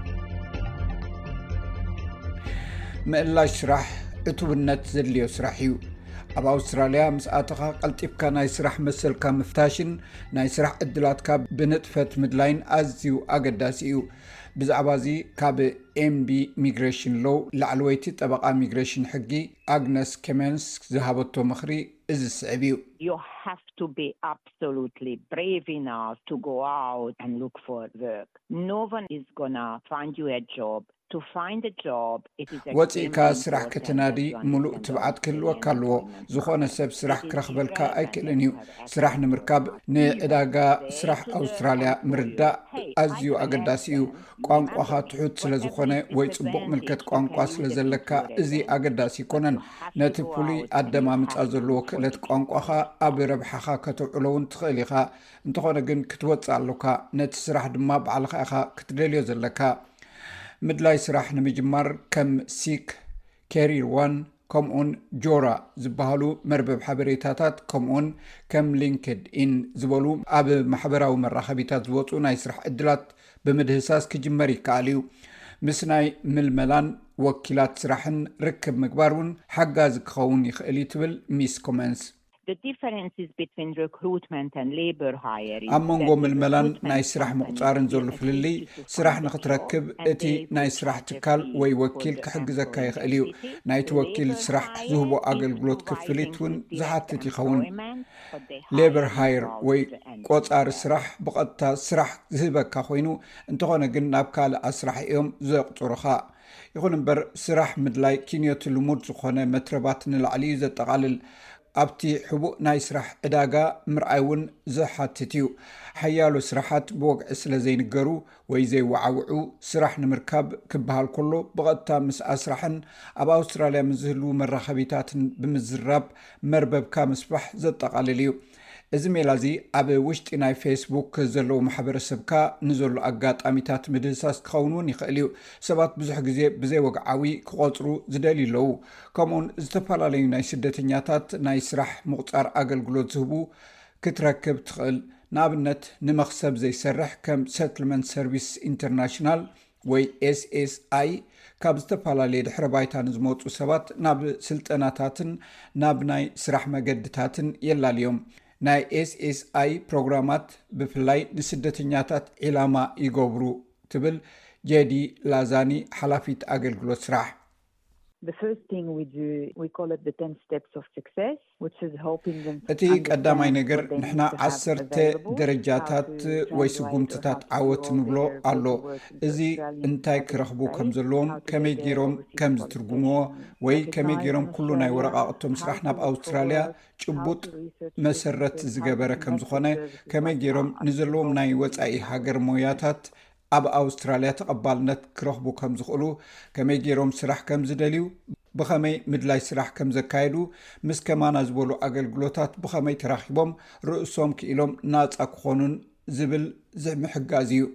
ምእላሽ ስራሕ ዕቱብነት ዘድልዮ ስራሕ እዩ ኣብ ኣውስትራልያ ምስ ኣተኻ ቀልጢፍካ ናይ ስራሕ መሰልካ ምፍታሽን ናይ ስራሕ ዕድላትካ ብንጥፈት ምድላይን ኣዝዩ ኣገዳሲ እዩ ብዛዕባ እዚ ካብ ኤምቢ ሚግሬሽን ሎው ላዕለወይቲ ጠበቃ ሚግሬሽን ሕጊ ኣግነስ ኬመንስ ዝሃበቶ ምኽሪ እዚ ስዕብ እዩ You have to be absolutely brave enough to go out and look for work. No one is gonna find you a job. To find a job, it is ወፂእካ ስራሕ ክትናዲ ሙሉእ ትብዓት ክህልወካ ኣለዎ ዝኾነ ሰብ ስራሕ ክረኽበልካ ኣይክእልን እዩ ስራሕ ንምርካብ ንዕዳጋ ስራሕ ኣውስትራልያ ምርዳእ ኣዝዩ ኣገዳሲ እዩ ቋንቋኻ ትሑት ስለ ዝኾነ ወይ ፅቡቕ ምልክት ቋንቋ ስለ ዘለካ እዚ ኣገዳሲ ይኮነን ነቲ ፍሉይ ኣደማምፃ ዘለዎ ክእለት ቋንቋኻ ኣብ ረብሓኻ ከተውዕሎውን ትኽእል ኢኻ እንተኾነ ግን ክትወፅእ ኣለካ ነቲ ስራሕ ድማ ባዕልኻ ኢኻ ክትደልዮ ዘለካ ምድላይ ስራሕ ንምጅማር ከም ሲክ ካሪር ዋን ከምኡን ጆራ ዝበሃሉ መርበብ ሓበሬታታት ከምኡን ከም ሊንክድ ኢን ዝበሉ ኣብ ማሕበራዊ መራኸቢታት ዝወፁ ናይ ስራሕ ዕድላት ብምድህሳስ ክጅመር ይከኣል እዩ ምስ ናይ ምልመላን ወኪላት ስራሕን ርክብ ምግባር እውን ሓጋዚ ክኸውን ይኽእል ትብል ሚስ ኮመንስ The differences between recruitment and labor hire أمونغو ململان ناي سراح مقطارن زول فللي سراح نختركب اتي ناي سراح تكال وي وكيل كحجزك يخليو ناي توكيل سراح زهبو أقلقلوت كفليتون زحاتتي خون labor hire وي قطار سراح بقطة سراح زهبك كخوينو انتغونا قلنا بكال أسراح يوم زوق طرخاء يقول نبر سراح مدلاي كينيوت اللمود زخونة مترباتن العلي زتقالل أبتي حبو ناي سراح إداغا مرعاون زحاتتيو حيالو سراحات بوق إسلا زي نقرو ويزي وعوعو سراح نمركاب كبهال كله بغطا مس أسراحن أبا أستراليا مزهلو مرخبيتات بمزراب مربب كامسبح زتقالليو إزميلازي أبي وشت إناي فيسبوك زلو محبر سبكا نزلو أقات أميتات مدرساس تخونون يخليو سبات بزح بزي وقعوي كغطرو زدالي لو كمون زتفالالي ناي سدتنياتات ناي سرح مقطار أقل قلوت زهبو كتركب تخل نابنت نمخسب زي سرح كم Settlement Service International وي SSI كاب زتفالالي دحر بايتان زموت سبات ناب سلطناتاتن ناب ناي سرح مقدتاتن يلا اليوم ناي SSI بروغرامات بفلاي نسدتنياتات إلاما يقبرو تبل جدي لازاني حلافيت أقلقلوت سراح. The first thing we do, we call it the 10 steps of success, which is helping them to أتيك قدامي نجر نحنا عسرت درجاتات ويسقومتات عوت نبلو على إزي انتاي كرخبو كمزلون كميجيروم كمز ترجموه وي كميجيروم كلنا يورقة أطم سرحنا بأستراليا جبوت مسرت زجبرة كمزخانة كميجيروم نزلوم ناي وتأي هاجر موياتات أب أستراليا تقبلنت كرخبو كم زخلو كمي جيروم سرح كم زدليو بخمي مدلاي سرح كم زكايدو مس كمان أزبولو أقل قلوتات بخمي تراخيبهم رؤسهم كإلهم ناس أكخونون زبل زعم حقازيو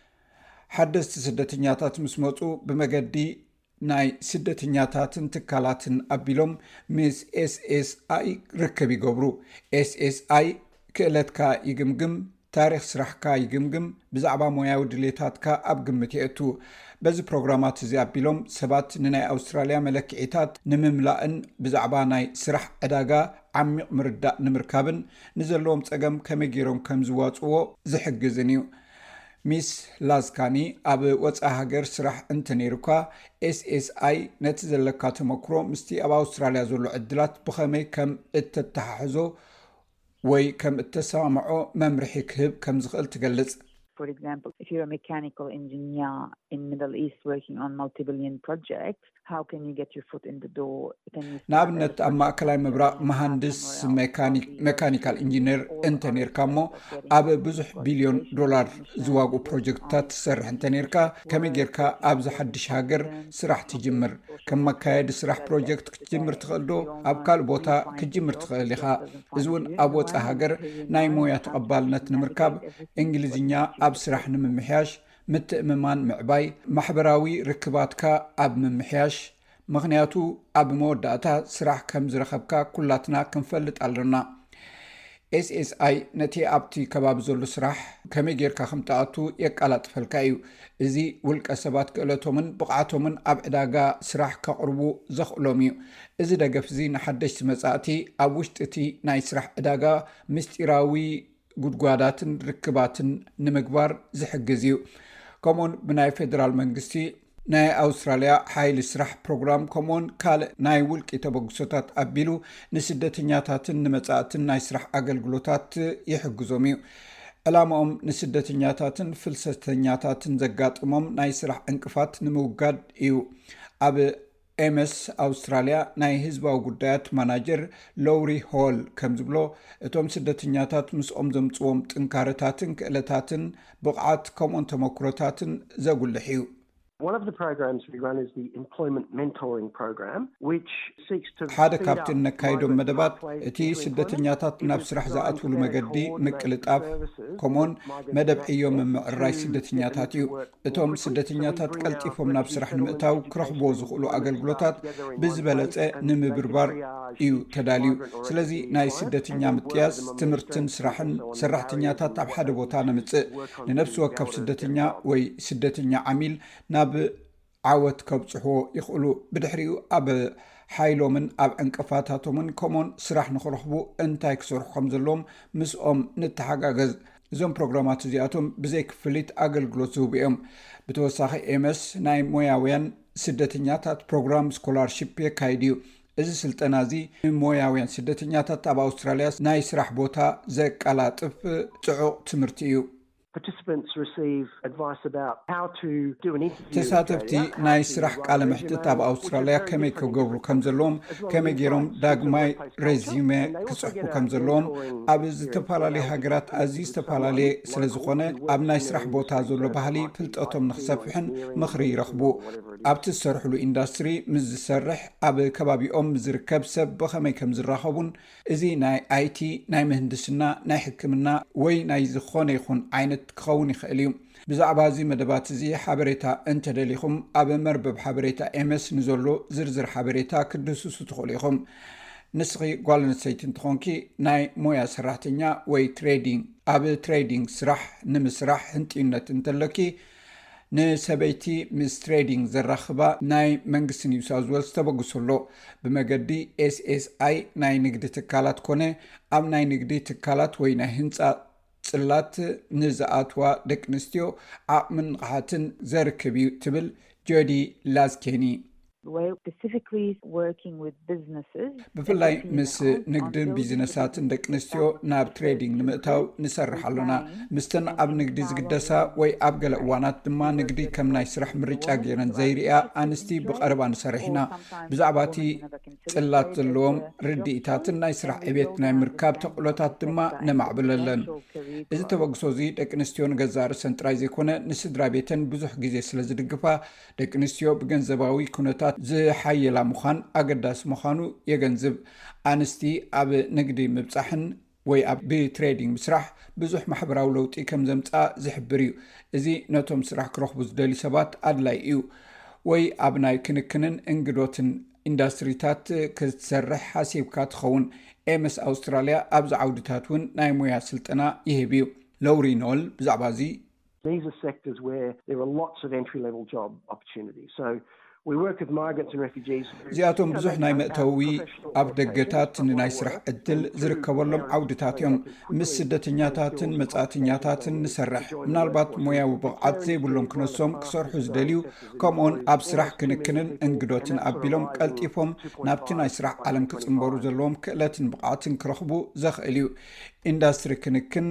حدث سدتنياتات مسموتو بمجدي ناي سدتنياتاتن تكالاتن أبيلهم مس SSI ركبي قبرو SSI كالتكا يقمقم تاريخ سرحكا يجمجم بزعبا موياو دليتاتكا أبقمتيئتو بز بروغرامات زي أبيلوم سبات نناي أستراليا ملكعيتات نمملائن بزعبا ناي سرح أداغا عميق مرداء نمركابن نزلوم تقم كميجيروم كمزواتو زحقزنيو ميس لازكاني أب وطاهاجر سرح انتنيروكا SSI نتزلكا تمكرو مستي أبا أستراليا زولو عدلات بخمي كم اتتححزو وي كم التسامعو ممرحي كهب كم زغل تقلص. For example, if you're a mechanical engineer in Middle East working on multi-billion projects, how can you get your foot in the door? نابنت أما كلاي مبرا مهندس ميكانيكال انجينير انتنير كامو أب بزح بليون دولار زواجو بروجكتات سرح انتنيركا كميجيركا أبز حدش هاجر سرح تجمر كما كايد سرح بروجكت كجمر تخلدو أبكال بوتا كجمر تخليها إزون أبوت هاجر نايمو يتقبلنت نمركاب إنجليزينيا أب سرح نممحياش متأممان معباي محبراوي ركباتكا أب ممحياش مغنياتو أب موداتا سراح كم زرخبكا كلاتنا كنفلت ألرنا SSI نتي أبتي كباب زولو سراح كميجيركا خمتاتو يكالات فالكايو إزي ولك أسبات كالتومن بقعتومن أب إداغا سراح كقربو زخلوميو إزي داقفزي نحدش مساتي أبوشتتي ناي سراح إداغا مستيراوي قدقاداتن ركباتن نمقبار زحقزيو كمون بناي فيدرال منغستي ناي أستراليا حايل سرح بروغرام كمون كال ناي ولك يتبقسوتات أبيلو نسدتنياتاتن نمتاتن ناي سرح أقلقلوتات يحقزوميو ألامهم نسدتنياتاتن فلسطنياتاتن زقات ناي سرح انكفات نموقاد إيو أب MS أستراليا ناي هزباو قدات ماناجر لوري هول كمزبلو اتوم سدتنياتات مسؤوم زمتوم تنكارتاتن كالتاتن بقعات كومون تمكروتاتن زاقول لحيو. One of the programs we run is the Employment Mentoring Program, which seeks to هذا كابتن نكايدو مدبات اتي سدتنياتات نفس رح زاقاتو لمقدي مقلطاف كومون مدب ايوم معراي سدتنياتاتيو اتوم سدتنياتات قلطيفوم نفس رح نمئتاو كرخبو زخلو أقلقلوتات بزبلت نمبربار ايو تداليو سلازي ناي سدتنيا متياز تمرتن سرحتنياتات اب حد بوتا نمص لنفس وكف سدتنيا وي سدتنيا عميل ناب عوت كبصحو يخلو بدحريو أب ሓይሎምን ኣብ ዕንቅፋታቶምን ከምኡን ስራሕ ንኽረኽቡ እንታይ ክሰርሑ ከም ዘለዎም ምስኦም ንተሓጋገዝ እዞም ፕሮግራማት እዚኣቶም ብዘይ ክፍሊት ኣገልግሎት ዝህቡ እዮም ብተወሳኺ ኤምስ ናይ ሞያውያን ስደተኛታት ፕሮግራም ስኮላርሺፕ የካይድ እዩ እዚ ስልጠና እዚ ሞያውያን ስደተኛታት ኣብ ኣውስትራልያ ናይ ስራሕ ቦታ ዘቀላጥፍ ጽዑቕ ትምህርቲ እዩ Participants receive advice about how to do an interview. ተሳተፍቲ ናይ ስራሕ ቃለ መሕትት ኣብ ኣውስትራልያ ከመይ ክገብሩ ከም ዘለዎም ከመይ ገይሮም ዳግማይ ሬዚሜ ክጽሕፉ ከም ዘለዎም ኣብ ዝተፈላለዩ ሃገራት ኣዝዩ ዝተፈላለየ ስለ ዝኾነ ኣብ ናይ ስራሕ ቦታ ዘሎ ባህሊ ፍልጠቶም ንኽሰፍሕን ምኽሪ ይረኽቡ ኣብቲ ዝሰርሕሉ ኢንዳስትሪ ምስ ዝሰርሕ ኣብ ከባቢኦም ዝርከብ ሰብ ብኸመይ ከም ዝራኸቡን እዚ ናይ አይቲ ናይ ምህንድስና ናይ ሕክምና ወይ ናይ ዝኾነ ይኹን ዓይነት ክኸውን ይኽእል እዩ ብዛዕባ እዚ መደባት እዚ ሓበሬታ እንተደሊኹም ኣብ መርበብ ሓበሬታ ኤምስ ንዘሎ ዝርዝር ሓበሬታ ክድስሱ ትኽእሉ ኢኹም ንስኺ ጓል ኣንስተይቲ እንትኾንኪ ናይ ሞያ ሰራሕተኛ ወይ ትሬዲንግ ኣብ ትሬዲንግ ስራሕ ንምስራሕ ህንጢነት እንተለኪ ንሰበይቲ ምስ ትሬዲንግ ዘራኽባ ናይ መንግስቲ ኒው ሳውዝ ዌልስ ተበግሰሎ ብመገዲ SSI ናይ ንግዲ ትካላት ኮነ ኣብ ናይ ንግዲ ትካላት ወይ ናይ ህንፃ ጽላት ንዝኣትዋ ደቂ ኣንስትዮ ዓቕምን ንቕሓትን ዘርክብ እዩ ትብል ጆዲ ላዝኬኒ ብፍላይ ምስ ንግድን ቢዝነሳትን ደቂ ኣንስትዮ ናብ ትሬዲንግ ንምእታው ንሰርሕ ኣለና ምስተን ኣብ ንግዲ ዝግደሳ ወይ ኣብ ገለ እዋናት ድማ ንግዲ ከም ናይ ስራሕ ምርጫ ገይረን ዘይርያ ኣንስቲ ብቐረባ ንሰርሕና ብዛዕባ እቲ ጽላት ዘለዎም ርድኢታትን ናይ ስራሕ ዕቤት ናይ ምርካብ ተቕሎታት ድማ ነማዕብለለን እዚ ተበግሶ እዚ ደቂ ኣንስትዮ ንገዛ ርእሰን ጥራይ ዘይኮነ ንስድራ ቤተን ብዙሕ ግዜ ስለ ዝድግፋ ደቂ ኣንስትዮ ብገንዘባዊ ኩነታት ዝሓየላ ምዃን ኣገዳሲ ምዃኑ የገንዝብ ኣንስቲ ኣብ ንግዲ ምብፃሕን ወይ ኣብ ብትሬዲንግ ምስራሕ ብዙሕ ማሕበራዊ ለውጢ ከም ዘምፃ ዝሕብር እዩ እዚ ነቶም ስራሕ ክረኽቡ ዝደሊ ሰባት ኣድላይ እዩ ወይ ኣብ ናይ ክንክንን እንግዶትን ኢንዳስትሪታት ክትሰርሕ ሓሲብካ ትኸውን ኤምስ ኣውስትራልያ ኣብዚ ዓውድታት እውን ናይ ሞያ ስልጠና ይህብ እዩ ሎውሪ ኖል ብዛዕባ እዚ These are sectors where there are lots of entry-level job opportunities. So we work with migrants and refugees. እዚኣቶም ብዙሕ ናይ መእተዊ ኣብ ደገታት ንናይ ስራሕ ዕድል ዝርከበሎም ዓውድታት እዮም ምስ ስደተኛታትን መጻተኛታትን ንሰርሕ ምናልባት ሞያዊ ብቕዓት ዘይብሎም ክነሶም ክሰርሑ ዝደልዩ ከምኡን ኣብ ስራሕ ክንክንን እንግዶትን ኣቢሎም ቀልጢፎም ናብቲ ናይ ስራሕ ዓለም ክጽንበሩ ዘለዎም ክእለትን ብቕዓትን ክረኽቡ ዘኽእል እዩ ኢንዳስትሪ ክንክን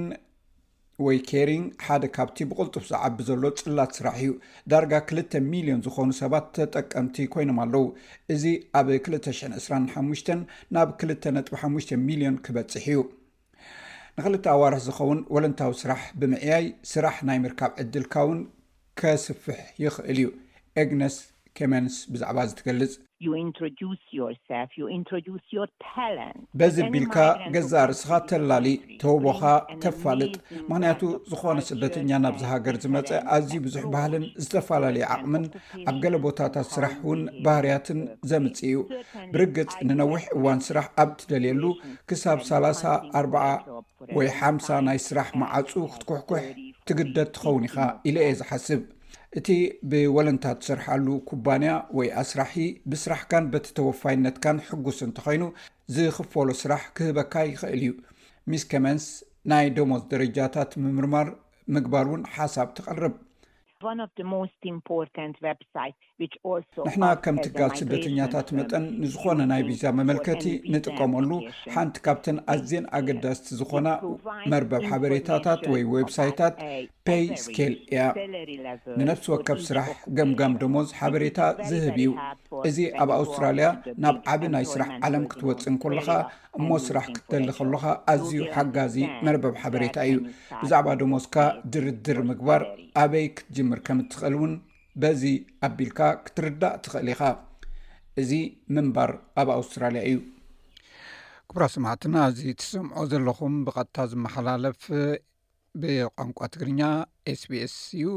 ወይ ኬሪንግ ሓደ ካብቲ ብቁልጡፍ ዝዓቢ ዘሎ ጽላት ስራሕ እዩ ዳርጋ 2 ሚሊዮን ዝኾኑ ሰባት ተጠቀምቲ ኮይኖም ኣለዉ እዚ ኣብ 2025 ናብ 2.5 ሚሊዮን ክበጽሕ እዩ ንኽልተ ኣዋርሕ ዝኸውን ወለንታዊ ስራሕ ብምዕያይ ስራሕ ናይ ምርካብ ዕድልካውን ከስፍሕ ይኽእል እዩ ኤግነስ ኬመንስ ብዛዕባ ዝትገልጽ You introduce yourself, you introduce your talent. በዚ ቢልካ ገዛ ርስኻ ተላሊ ተወቦኻ ተፋልጥ ምክንያቱ ዝኾነ ስደተኛ ናብ ዝሃገር ዝመፀ ኣዝዩ ብዙሕ ባህልን ዝተፈላለየ ዓቕምን ኣብ ገለ ቦታታት ስራሕ እውን ባህርያትን ዘምፅ እዩ ብርግፅ ንነዊሕ እዋን ስራሕ ኣብ ትደልየሉ ክሳብ 30 40 ወይ 50 ናይ ስራሕ ማዓፁ ክትኩሕኩሕ ትግደድ ትኸውን ኢኻ ኢለ እየ ዝሓስብ እቲ ብወለንታት ዝሰርሓሉ ኩባንያ ወይ ኣስራሒ ብስራሕካን በቲ ተወፋይነትካን ሕጉስ እንተኾይኑ ዝኽፈሎ ስራሕ ክህበካ ይኽእል እዩ ሚስ ከመንስ ናይ ደሞዝ ደረጃታት ምምርማር ምግባር እውን ሓሳብ ትቐርብ One of the most important websites which also ንሕና ከም ትካል ስደተኛታት መጠን ንዝኾነ ናይ ቪዛ መመልከቲ ንጥቀመሉ ሓንቲ ካብተን ኣዝየን ኣገዳስቲ ዝኾና መርበብ ሓበሬታታት ወይ ዌብሳይታት ፔይ ስኬል እያ ንነፍሲ ወከፍ ስራሕ ገምጋም ደሞዝ ሓበሬታ ዝህብ እዩ እዚ ኣብ ኣውስትራልያ ናብ ዓቢ ናይ ስራሕ ዓለም ክትወፅን ከለኻ እሞ ስራሕ ክትደሊ ከለኻ ኣዝዩ ሓጋዚ መርበብ ሓበሬታ እዩ ብዛዕባ ደሞዝካ ድርድር ምግባር ኣበይ ክትጅምር ከም እትኽእል እውን በዚ ኣቢልካ ክትርዳእ ትኽእል ኢኻ እዚ ምንባር ኣብ ኣውስትራልያ እዩ ክቡራ ሰማዕትና እዚ ትሰምዖ ዘለኹም ብቐጥታ ዝመሓላለፍ ብቋንቋ ትግርኛ SBS እዩ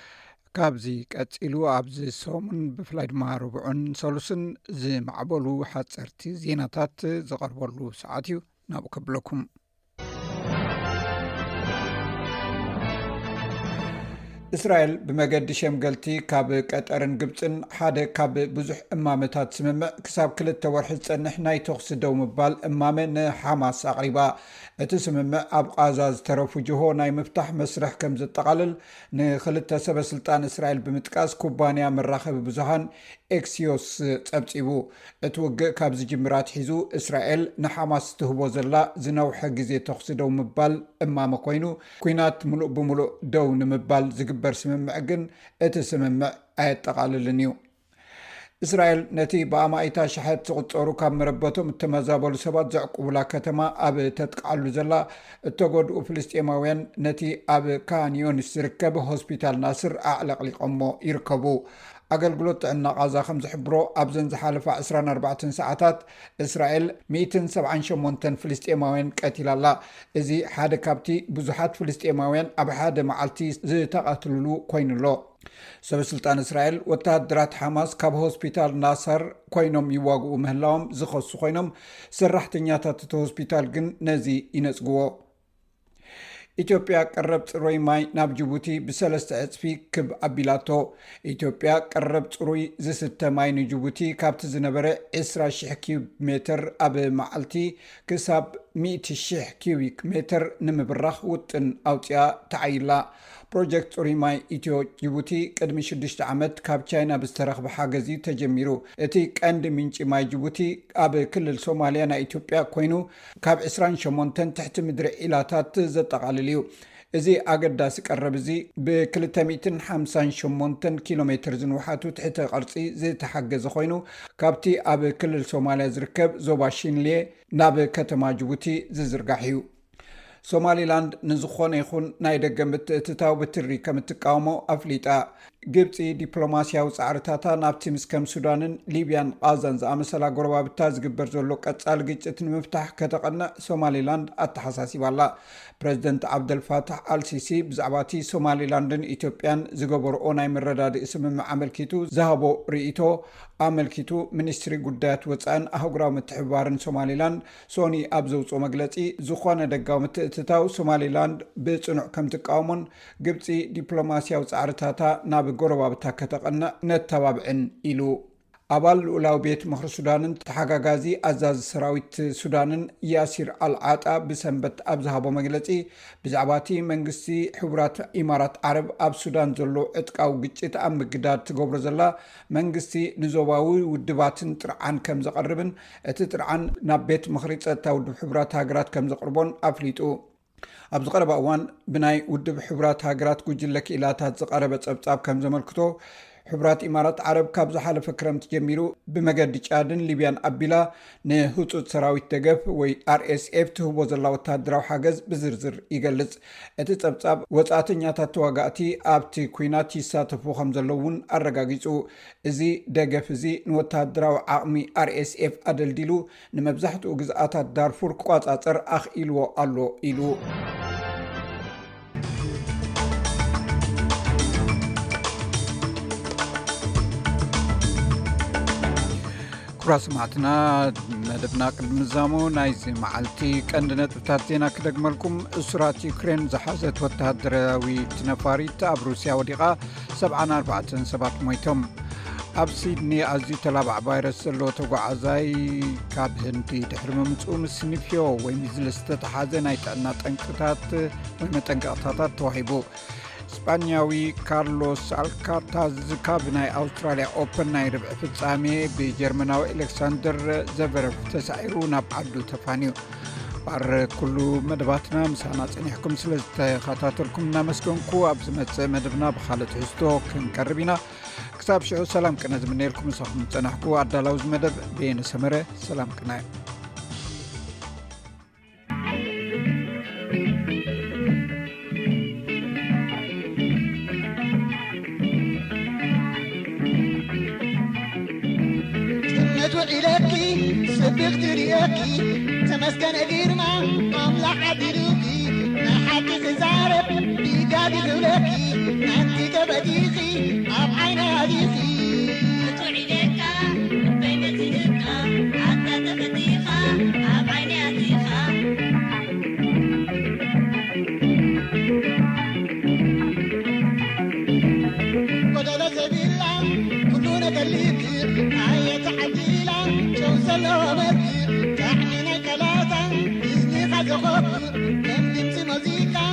ካብዚ ቀፂሉ ኣብዚ ሰሙን ብፍላይ ድማ ርብዑን ሰሉስን ዝማዕበሉ ሓፀርቲ ዜናታት ዝቐርበሉ ሰዓት እዩ ናብኡ ከብለኩም እስራኤል ብመገዲ ሸምገልቲ ካብ ቀጠርን ግብፅን ሓደ ካብ ብዙሕ እማመታት ስምምዕ ክሳብ 2 ወርሒ ዝጸንሕ ናይ ተኽሲ ደው ምባል እማመ ንሓማስ ኣቕሪባ እቲ ስምምዕ ኣብ ቃዛ ዝተረፉ ጅሆ ናይ ምፍታሕ መስርሕ ከም ዘጠቓልል ንክልተ ሰበስልጣን እስራኤል ብምጥቃስ ኩባንያ መራኸቢ ብዙሃን ኤክሲዮስ ጸብጺቡ እቲ ውግእ ካብ ዝጅምራት ሒዙ እስራኤል ንሓማስ ትህቦ ዘላ ዝነውሐ ግዜ ተኽሲ ደው ምባል እማመ ኮይኑ ኩናት ሙሉእ ብምሉእ ደው ንምባል ዝግበር ስምምዕ ግን እቲ ስምምዕ ኣየጠቓልልን እዩ እስራኤል ነቲ ብኣማኢታ ሸሓት ዝቁፀሩ ካብ መረበቶም እተመዛበሉ ሰባት ዘዕቁቡላ ከተማ ኣብ ተጥቃሉ ዘላ እተጎድኡ ፍልስጤማውያን ነቲ ኣብ ካንዮንስ ዝርከብ ሆስፒታል ናስር ኣዕለቕሊቆሞ ይርከቡ ኣገልግሎት ጥዕና ቃዛ ከም ዝሕብሮ ኣብዘን ዝሓለፈ 24 ሰዓታት እስራኤል 178 ፍልስጤማውያን ቀቲላላ እዚ ሓደ ካብቲ ብዙሓት ፍልስጤማውያን ኣብ ሓደ መዓልቲ ዝተቐትልሉ ኮይኑሎ ሰበስልጣን እስራኤል ወታደራት ሓማስ ካብ ሆስፒታል ናሰር ኮይኖም ይዋግኡ ምህላዎም ዝኸሱ ኮይኖም ሰራሕተኛታት እቲ ሆስፒታል ግን ነዚ ይነጽግዎ ኢትዮጵያ ቀረብ ጽሩይ ማይ ናብ ጅቡቲ ብ3 ዕጽፊ ክብ ኣቢላቶ ኢትዮጵያ ቀረብ ጽሩይ ዝስተ ማይ ንጅቡቲ ካብቲ ዝነበረ 20,000 ኪዩብ ሜትር ኣብ መዓልቲ ክሳብ 100,000 ኪዩቢክ ሜትር ንምብራኽ ውጥን ኣውፅያ ተዓይላ ፕሮጀክት ጽሩይ ማይ ኢትዮ ጅቡቲ ቅድሚ 6 ዓመት ካብ ቻይና ብዝተረኽበ ሓገዝ ተጀሚሩ እቲ ቀንዲ ምንጪ ማይ ጅቡቲ ኣብ ክልል ሶማልያ ናይ ኢትዮጵያ ኮይኑ ካብ 28 ትሕቲ ምድሪ ኢላታት ዘጠቓልል እዩ እዚ ኣገዳሲ ቀረብ እዚ ብ258 ኪሎ ሜትር ዝንውሓቱ ትሕቲ ቅርፂ ዝተሓገዘ ኮይኑ ካብቲ ኣብ ክልል ሶማልያ ዝርከብ ዞባ ሽንሌ ናብ ከተማ ጅቡቲ ዝዝርጋሕ እዩ ሶማሊላንድ ንዝኾነ ይኹን ናይ ደገ ምትእትታው ብትሪ ከም እትቃወሞ ኣፍሊጣ ግብፂ ዲፕሎማስያዊ ጻዕርታታ ናብቲ ምስከም ሱዳንን ሊብያን ቃዛን ዝኣመሰላ ጎረባብታ ዝግበር ዘሎ ቀጻሊ ግጭት ንምፍታሕ ከተቐንዕ ሶማሊላንድ ኣተሓሳሲባላ ፕሬዚደንት ዓብደልፋታሕ አልሲሲ ብዛዕባ እቲ ሶማሊላንድን ኢትዮጵያን ዝገበርኦ ናይ መረዳድኢ ስምምዕ ኣመልኪቱ ዝሃቦ ርእይቶ ኣመልኪቱ ሚኒስትሪ ጉዳያት ወፃኢን ኣህጉራዊ ምትሕብባርን ሶማሊላንድ ሶኒ ኣብ ዘውፅኦ መግለፂ ዝኾነ ደጋዊ ምትእትታው ሶማሊላንድ ብጽኑዕ ከም ትቃወሞን ግብፂ ዲፕሎማስያዊ ጻዕርታታ ናብ ጎረባብታ ከተቐንዕ ነተባብዕን ኢሉ ኣባል ልኡላዊ ቤት ምክሪ ሱዳንን ተሓጋጋዚ ኣዛዚ ሰራዊት ሱዳንን ያሲር አልዓጣ ብሰንበት ኣብ ዝሃቦ መግለፂ ብዛዕባ እቲ መንግስቲ ሕቡራት ኢማራት ዓረብ ኣብ ሱዳን ዘሎ ዕጥቃዊ ግጭት ኣብ ምግዳድ ትገብሮ ዘላ መንግስቲ ንዞባዊ ውድባትን ጥርዓን ከም ዘቐርብን እቲ ጥርዓን ናብ ቤት ምክሪ ፀጥታ ውድብ ሕቡራት ሃገራት ከም ዘቕርቦን ኣፍሊጡ ኣብ ዝቐረበ እዋን ብናይ ውድብ ሕቡራት ሃገራት ጉጅለ ክኢላታት ዝቐረበ ፀብጻብ ከም ዘመልክቶ ሕቡራት ኢማራት ዓረብ ካብ ዝሓለፈ ክረምቲ ጀሚሩ ብመገዲ ጫድን ሊብያን ኣቢላ ንህፁፅ ሰራዊት ደገፍ ወይ RSF ትህቦ ዘላ ወታደራዊ ሓገዝ ብዝርዝር ይገልጽ እቲ ፀብጻብ ወጻእተኛታት ተዋጋእቲ ኣብቲ ኩናት ይሳተፉ ከም ዘለውን ኣረጋጊጹ እዚ ደገፍ እዚ ንወታደራዊ ዓቕሚ RSF ኣደልዲሉ ንመብዛሕትኡ ግዝኣታት ዳርፉር ክቋጻጸር ኣኽኢልዎ ኣሎ ኢሉ ኩራ ሰማዕትና መደብና ቅድሚ ምዛሙ ናይዚ መዓልቲ ቀንዲ ነጥብታት ዜና ክደግመልኩም እሱራት ዩክሬን ዝሓዘት ወታደራዊ ነፋሪት ኣብ ሩስያ ወዲቓ 74 ሰባት ሞይቶም ኣብ ሲድኒ ኣዝዩ ተላባዕ ቫይረስ ዘለዎ ተጓዓዛይ ካብ ህንዲ ድሕሪ ምምፅኡ ምስ ንፍዮ ወይ ሚዝልስ ዝተተሓዘ ናይ ጥዕና ጠንቅታት ወይ መጠንቀቕታታት ተዋሂቡ ስፓኛዊ ካርሎስ አልካርታዝ ካብ ናይ ኣውስትራልያ ኦፕን ናይ ርብዒ ፍጻሜ ብጀርመናዊ ኤሌክሳንደር ዘቨረፍ ተሳዒሩ ናብ ዓዱ ተፋንዩ ባር ኩሉ መደባትና ምሳና ፀኒሕኩም ስለ ዝተኸታተልኩም እናመስገንኩ ኣብ ዝመፅእ መደብና ብካልእ ትሕዝቶ ክንቀርብ ኢና ክሳብ ሽዑ ሰላም ቅነ ዝምነየልኩም ንስኹም ፀናሕኩ ኣዳላው ዝመደብ ቤነ ሰመረ ሰላም ቅነ إلكي سبقت رياكي تمسكن غيرنا أملاح عدلوكي نحكي زارب بيقادي ذولكي نانتي كبديخي أب عين هديخي تتوعي لكا بين تلقى حتى تفتيخا أب عين هديخا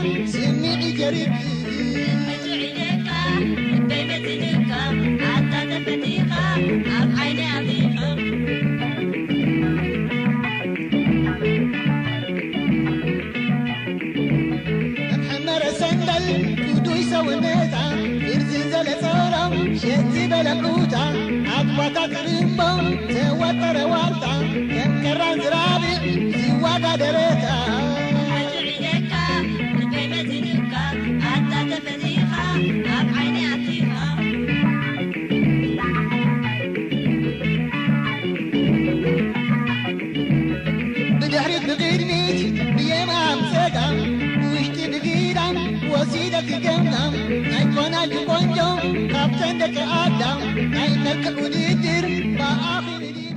سمعي جريك محمر سندل كودو يسوي ميتا يرزل صورة شتي بلقوتا عطبتا ترمبو توتر وارتا كم كران زرابي زواقا دريتا بدحرك بغيرنيت بيما عمسكا وشتي بغيرا وسيدك جمنا نايكونا لقونجو كابتن دك آدم ناي ملك وديتر بآخر